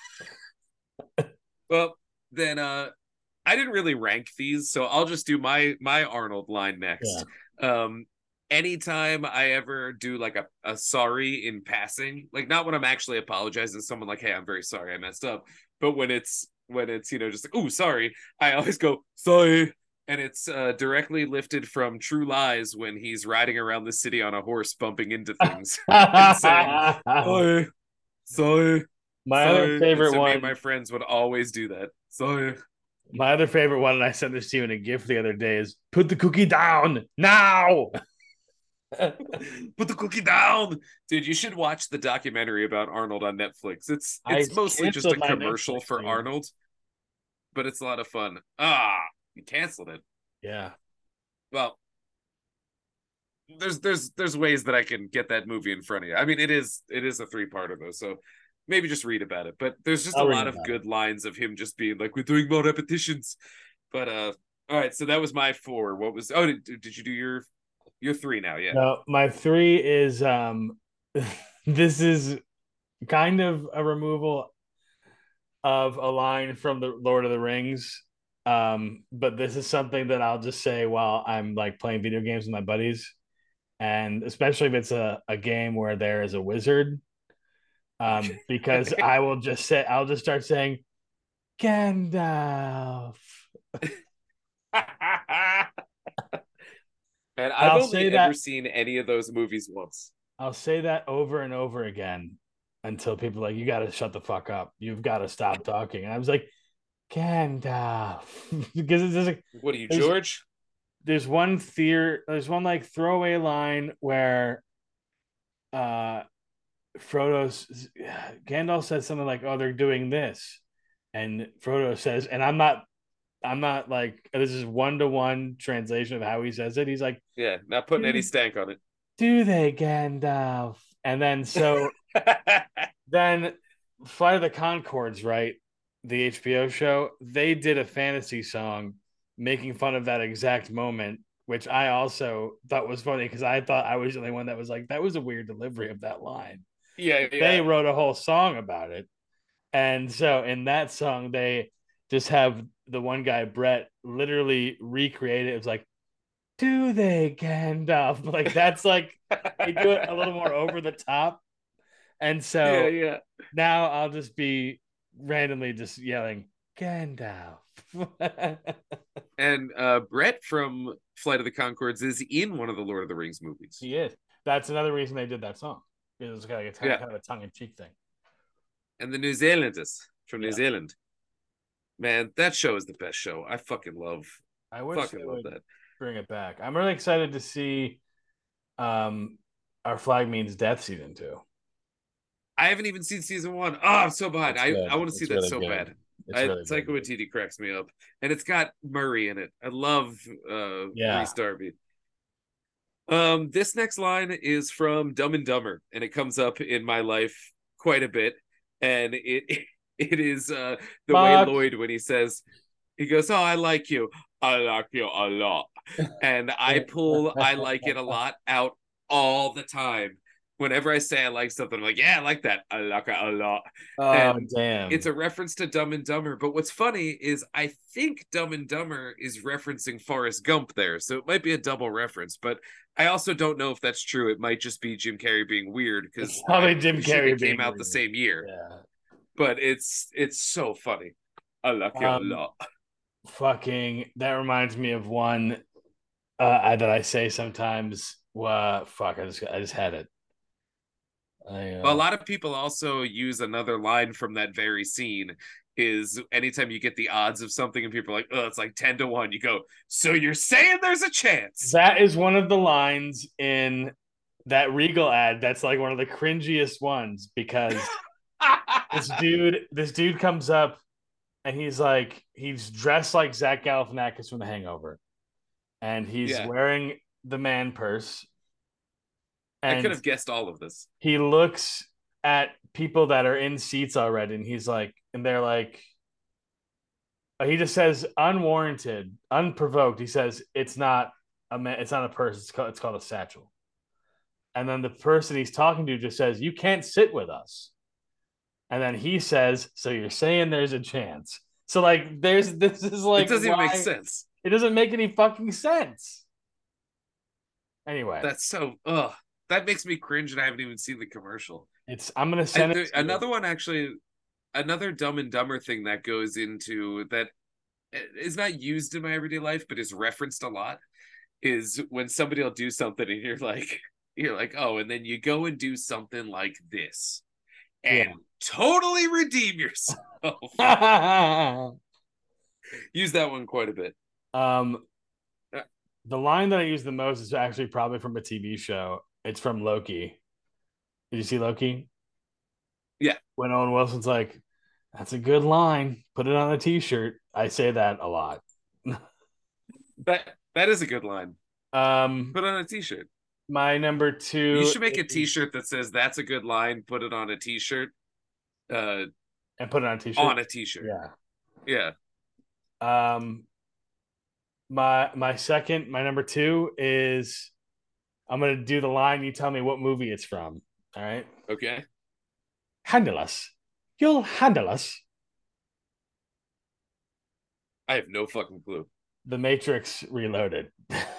Well, then uh I didn't really rank these, so I'll just do my my Arnold line next. Um anytime I ever do like a, a sorry in passing, like not when I'm actually apologizing to someone like, "Hey, I'm very sorry I messed up," but when it's when it's, you know, just like, "Oh, sorry," I always go, "Sorry." And it's uh, directly lifted from True Lies when he's riding around the city on a horse bumping into things and saying, "Sorry, sorry." My sorry. other favorite And so one. me and my friends would always do that. Sorry. My other favorite one, and I sent this to you in a gift the other day, is put the cookie down now. Put the cookie down, dude. You should watch the documentary about Arnold on Netflix. It's I it's mostly just a canceled my commercial Netflix, for dude. Arnold, but it's a lot of fun. Ah, you canceled it. Yeah. Well, there's there's there's ways that I can get that movie in front of you. I mean, it is it is a three-parter though, so maybe just read about it. But there's just I'll a read lot of about good lines of him just being like, "We're doing more repetitions." But uh, all right, so that was my four. What was? Oh, did, did you do your your three now? Yeah. No, my three is um this is kind of a removal of a line from the Lord of the Rings. Um, but this is something that I'll just say while I'm like playing video games with my buddies. And especially if it's a, a game where there is a wizard. Um, because I will just say I'll just start saying Gandalf. And I've I'll only say ever that seen any of those movies once. I'll say that over and over again until people are like, you got to shut the fuck up. You've got to stop talking. And I was like, Gandalf. Because it's just like, What are you, there's, George? there's one theory, there's one like throwaway line where uh Frodo's Gandalf says something like, oh, they're doing this. And Frodo says, and I'm not, I'm not like, this is one to one translation of how he says it. He's like, Yeah, not putting do, any stank on it. do they, Gandalf? And then so then Flight of the Conchords, right? The H B O show, they did a fantasy song making fun of that exact moment, which I also thought was funny because I thought I was the only one that was like, that was a weird delivery of that line. Yeah, yeah. They wrote a whole song about it. And so in that song, they just have the one guy, Brett, literally recreate it. It was like, do they, Gandalf? Like, that's like, they do it a little more over the top. And so Yeah, yeah. now I'll just be randomly just yelling, Gandalf. And uh, Brett from Flight of the Conchords is in one of the Lord of the Rings movies. He is. That's another reason they did that song. It was kind of, a, Yeah. kind of a tongue-in-cheek thing. And the New Zealanders from New Yeah. Zealand. Man, that show is the best show. I fucking love I wish fucking they love would that. bring it back. I'm really excited to see um, Our Flag Means Death season two. I haven't even seen season one. Oh, I'm so behind. It's I, good. I want to see It's that really so good. bad. It's I, really Taika good. Waititi cracks me up. And it's got Murray in it. I love uh Yeah. Rhys Darby. Um, this next line is from Dumb and Dumber, and it comes up in my life quite a bit. And it it is uh the Fuck. way Lloyd, when he says, he goes, "Oh, I like you. I like you a lot." And I pull I like it a lot out all the time. Whenever I say I like something, I'm like, yeah, I like that. I like it a lot. Oh, And damn. It's a reference to Dumb and Dumber. But what's funny is I think Dumb and Dumber is referencing Forrest Gump there. So it might be a double reference. But I also don't know if that's true. It might just be Jim Carrey being weird, because It's probably Jim Carrey came being out the weird. same year. Yeah. But it's it's so funny. I like you Um, a lot. Fucking, that reminds me of one uh, I, that I say sometimes. Uh, fuck, I just I just had it. I, uh, A lot of people also use another line from that very scene. Is anytime you get the odds of something and people are like, oh, it's like ten to one, you go, so you're saying there's a chance. that is one of the lines in that Regal ad that's like one of the cringiest ones, because this dude this dude comes up and he's like, he's dressed like Zach Galifianakis from The Hangover, and he's Yeah. wearing the man purse. I And could have guessed all of this. he looks at people that are in seats already, and he's like, and they're like, he just says unwarranted, unprovoked. He says it's not a man, it's not a purse. It's called, it's called a satchel. And then the person he's talking to just says, "You can't sit with us." And then he says, "So you're saying there's a chance?" So like, there's this is like, it doesn't even why- make sense. It doesn't make any fucking sense. Anyway, That's so ugh. That makes me cringe, and I haven't even seen the commercial. it's I'm gonna send And it. there- another one, actually, another Dumb and Dumber thing that goes into that is not used in my everyday life, but is referenced a lot, is when somebody will do something and you're like, you're like, oh, and then you go and do something like this, and Yeah. totally redeem yourself. Use that one quite a bit. Um, Uh, the line that I use the most is actually probably from a T V show. It's from Loki. Did you see Loki? Yeah. When Owen Wilson's like, "That's a good line. Put it on a T-shirt." I say that a lot. That that is a good line. Um, Put on a T-shirt. my number two. You should make a is- T-shirt that says "That's a good line." Put it on a T-shirt. Uh, and put it on a T-shirt. on a T-shirt. Yeah. Yeah. Um, my my second, my number two is I'm gonna do the line. You tell me what movie it's from. All right. Okay. Handle us. You'll handle us. I have no fucking clue. The Matrix Reloaded.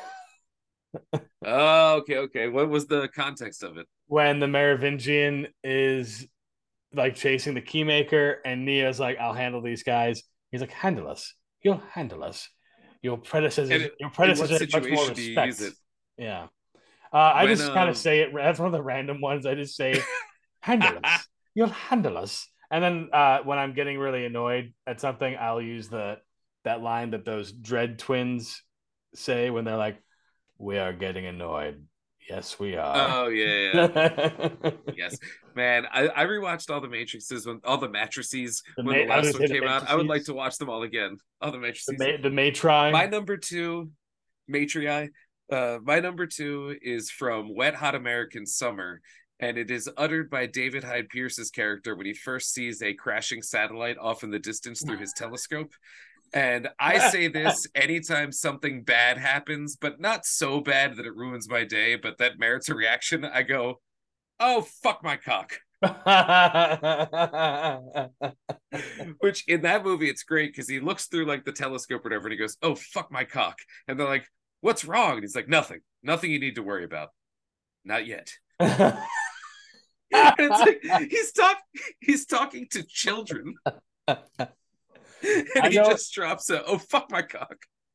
Oh, okay, okay. What was the context of it? When the Merovingian is like chasing the Keymaker, and Neo's like, "I'll handle these guys." He's like, "Handle us. You'll handle us. Your predecessors. And it- your in predecessors what had much more situation do you respect." use it? Yeah. Uh, I When, just kind um, of say it. That's one of the random ones. I just say, "Handle us. You'll handle us." And then uh, when I'm getting really annoyed at something, I'll use the that line that those Dread twins say when they're like, "We are getting annoyed. Yes, we are." Oh yeah, yeah. Yes, man. I, I rewatched all the Matrices when all the matrices The when ma- the I was last gonna one say the came out. I would like matrices. to watch them all again. All the the matrices. ma- the Matri. My number two, Matri. Uh, my number two is from Wet Hot American Summer, and it is uttered by David Hyde Pierce's character when he first sees a crashing satellite off in the distance through his telescope. And I say this anytime something bad happens, but not so bad that it ruins my day, but that merits a reaction. I go, "Oh, fuck my cock." Which in that movie, it's great because he looks through like the telescope or whatever, and he goes, "Oh, fuck my cock." And they're like, "What's wrong?" And he's like, "Nothing. Nothing you need to worry about. Not yet." It's like he's talk he's talking to children. And I he know- just drops a, "Oh, fuck my cock."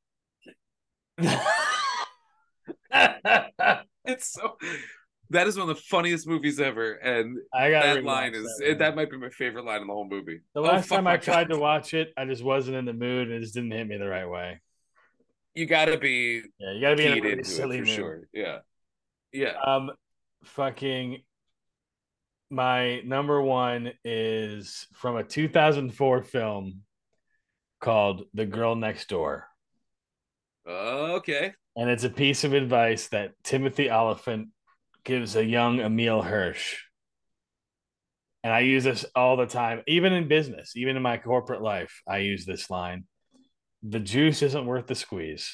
It's so that is one of the funniest movies ever, and I got that line is that, that, might be my favorite line in the whole movie. The "Oh, last fuck time I my tried cock." to watch it, I just wasn't in the mood. It just didn't hit me the right way. You gotta be Yeah, you gotta be in a keyed really into silly it for mood. sure. Yeah, yeah. Um, fucking. My number one is from a two thousand four film called The Girl Next Door. Okay. And it's a piece of advice that Timothy Oliphant gives a young Emil Hirsch. And I use this all the time, even in business, even in my corporate life. I use this line: "The juice isn't worth the squeeze."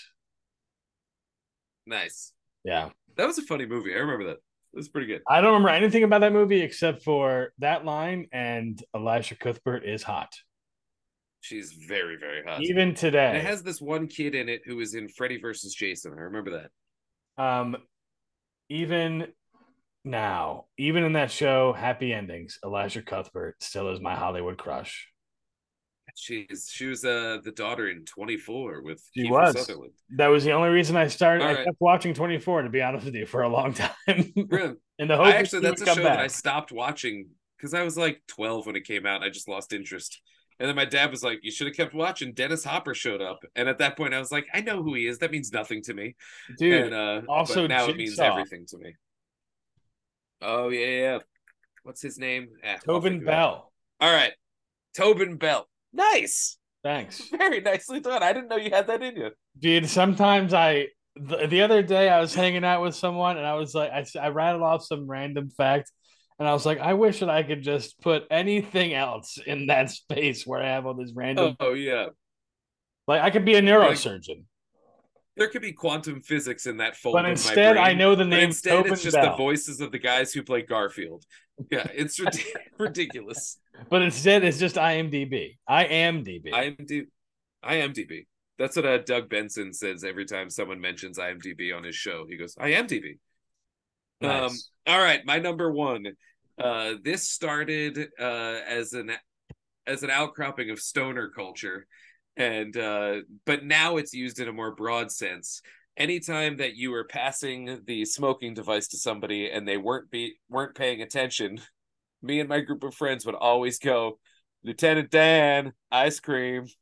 Nice. Yeah. That was a funny movie. I remember that. It was pretty good. I don't remember anything about that movie except for that line, and Elisha Cuthbert is hot. She's very, very hot. Even today. And it has this one kid in it who was in Freddy versus Jason. I remember that. Um, even now, even in that show, Happy Endings, Elisha Cuthbert still is my Hollywood crush. She's she was uh the daughter in twenty-four with She Kiefer was. Sutherland. That was the only reason I started. All I right. kept watching twenty-four, to be honest with you, for a long time. Really? In the hope I that actually she that's a would come show back. that I stopped watching because I was like twelve when it came out. I just lost interest. And then my dad was like, "You should have kept watching." Dennis Hopper showed up. And at that point I was like, "I know who he is. That means nothing to me." Dude, and uh also but now it means Jigsaw. everything to me. Oh yeah, yeah. What's his name? Eh, I'll Tobin figure it out. Bell. All right. Tobin Bell. Nice. Thanks. Very nicely done. I didn't know you had that in you. Dude, sometimes I the, the other day I was hanging out with someone and I was like, I, I rattled off some random fact and I was like, I wish that I could just put anything else in that space where I have all this random, Oh, yeah. like I could be a neurosurgeon, There could be quantum physics in that fold but of my instead brain, I know the but name instead Tobin it's just Bell. the voices of the guys who play Garfield. Yeah, it's rid- ridiculous. But instead it's just IMDb. I am D B. IMDb. IMDb. That's what uh, Doug Benson says every time someone mentions IMDb on his show. He goes, "IMDb." Nice. Um, all right, my number one. Uh, this started uh, as an as an outcropping of stoner culture, and uh, but now it's used in a more broad sense. Anytime that you were passing the smoking device to somebody and they weren't be weren't paying attention, me and my group of friends would always go, "Lieutenant Dan, ice cream."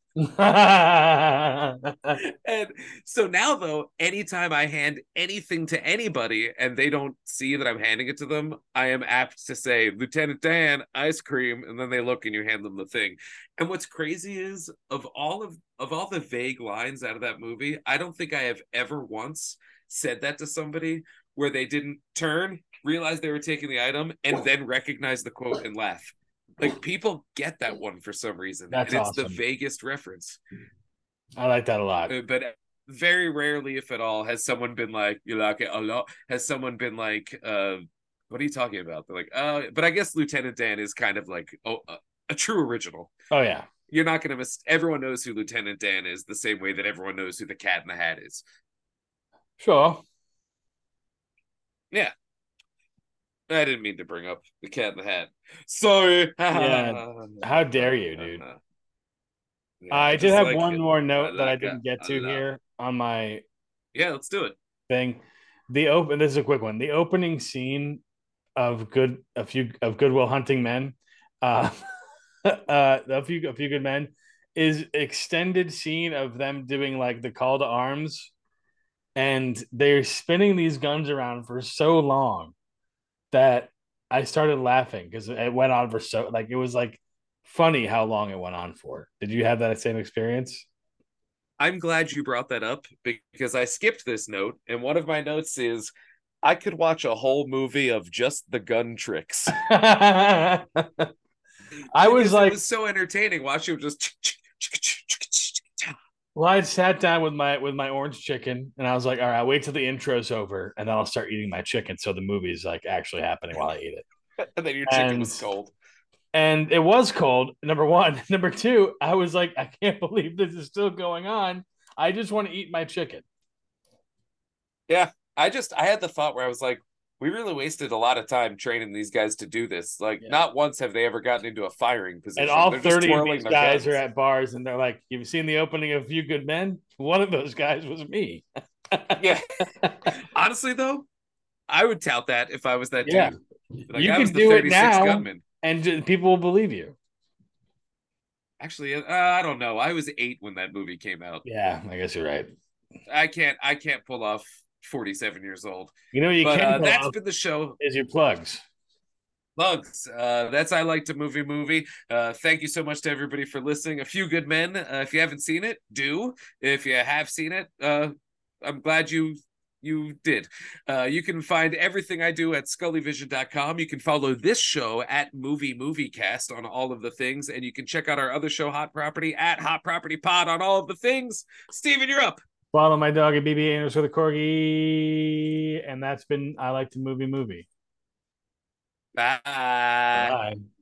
And so now, though, anytime I hand anything to anybody and they don't see that I'm handing it to them, I am apt to say, Lieutenant Dan, ice cream. And then they look and you hand them the thing. And what's crazy is of all of, of all the vague lines out of that movie, I don't think I have ever once said that to somebody where they didn't turn, realize they were taking the item, and then recognize the quote and laugh. Like, people get that one for some reason. That's and it's awesome. the vaguest reference. I like that a lot. But very rarely, if at all, has someone been like, you like it a lot? Has someone been like, uh, what are you talking about? They're like, uh, but I guess Lieutenant Dan is kind of like oh, a, a true original. Oh, yeah. You're not going to miss. Everyone knows who Lieutenant Dan is the same way that everyone knows who the Cat in the Hat is. Sure. Yeah. I didn't mean to bring up the Cat in the Hat. Sorry. Yeah. How dare you, dude? Yeah, I did have like one it. more note I that I like didn't it. get I to love here on my Yeah, let's do it. thing. The open. This is a quick one. The opening scene of good a few of Goodwill Hunting Men, uh, uh, a few a few good men, is extended scene of them doing like the call to arms, and they're spinning these guns around for so long that I started laughing because it went on for so like it was like funny how long it went on for. Did you have that same experience? I'm glad you brought that up because I skipped this note, and one of my notes is I could watch a whole movie of just the gun tricks. I was like, it was so entertaining watching it just. Well, I sat down with my with my orange chicken, and I was like, all right, I'll wait till the intro's over, and then I'll start eating my chicken, so the movie's like actually happening while I eat it. And then your chicken And- was cold. And it was cold, number one. Number two, I was like, I can't believe this is still going on. I just want to eat my chicken. Yeah, I just I had the thought where I was like, we really wasted a lot of time training these guys to do this. Like, Yeah. not once have they ever gotten into a firing position. And all They're just thirty of twirling these their guys guns. are at bars, and they're like, "You've seen the opening of Few Good Men? One of those guys was me." Yeah. Honestly, though, I would tout that if I was that Yeah. dude. Like, You I can was the do it thirty-sixth now. gunman. And j- people will believe you. Actually, uh, I don't know. I was eight when that movie came out. Yeah, I guess you're right. I can't. I can't pull off forty-seven years old. You know, what you But can uh, pull that's off been the show. is your plugs. Plugs. Uh, that's I Like to Movie Movie. Uh, thank you so much to everybody for listening. A Few Good Men. Uh, if you haven't seen it, do. If you have seen it, uh, I'm glad you you did. Uh, you can find everything I do at scully vision dot com. You can follow this show at Movie Movie Cast on all of the things, and you can check out our other show, Hot Property, at Hot Property Pod on all of the things. Steven, you're up. Follow my dog at B B A underscore the corgi, and that's been I Like to Movie Movie. Bye. Bye.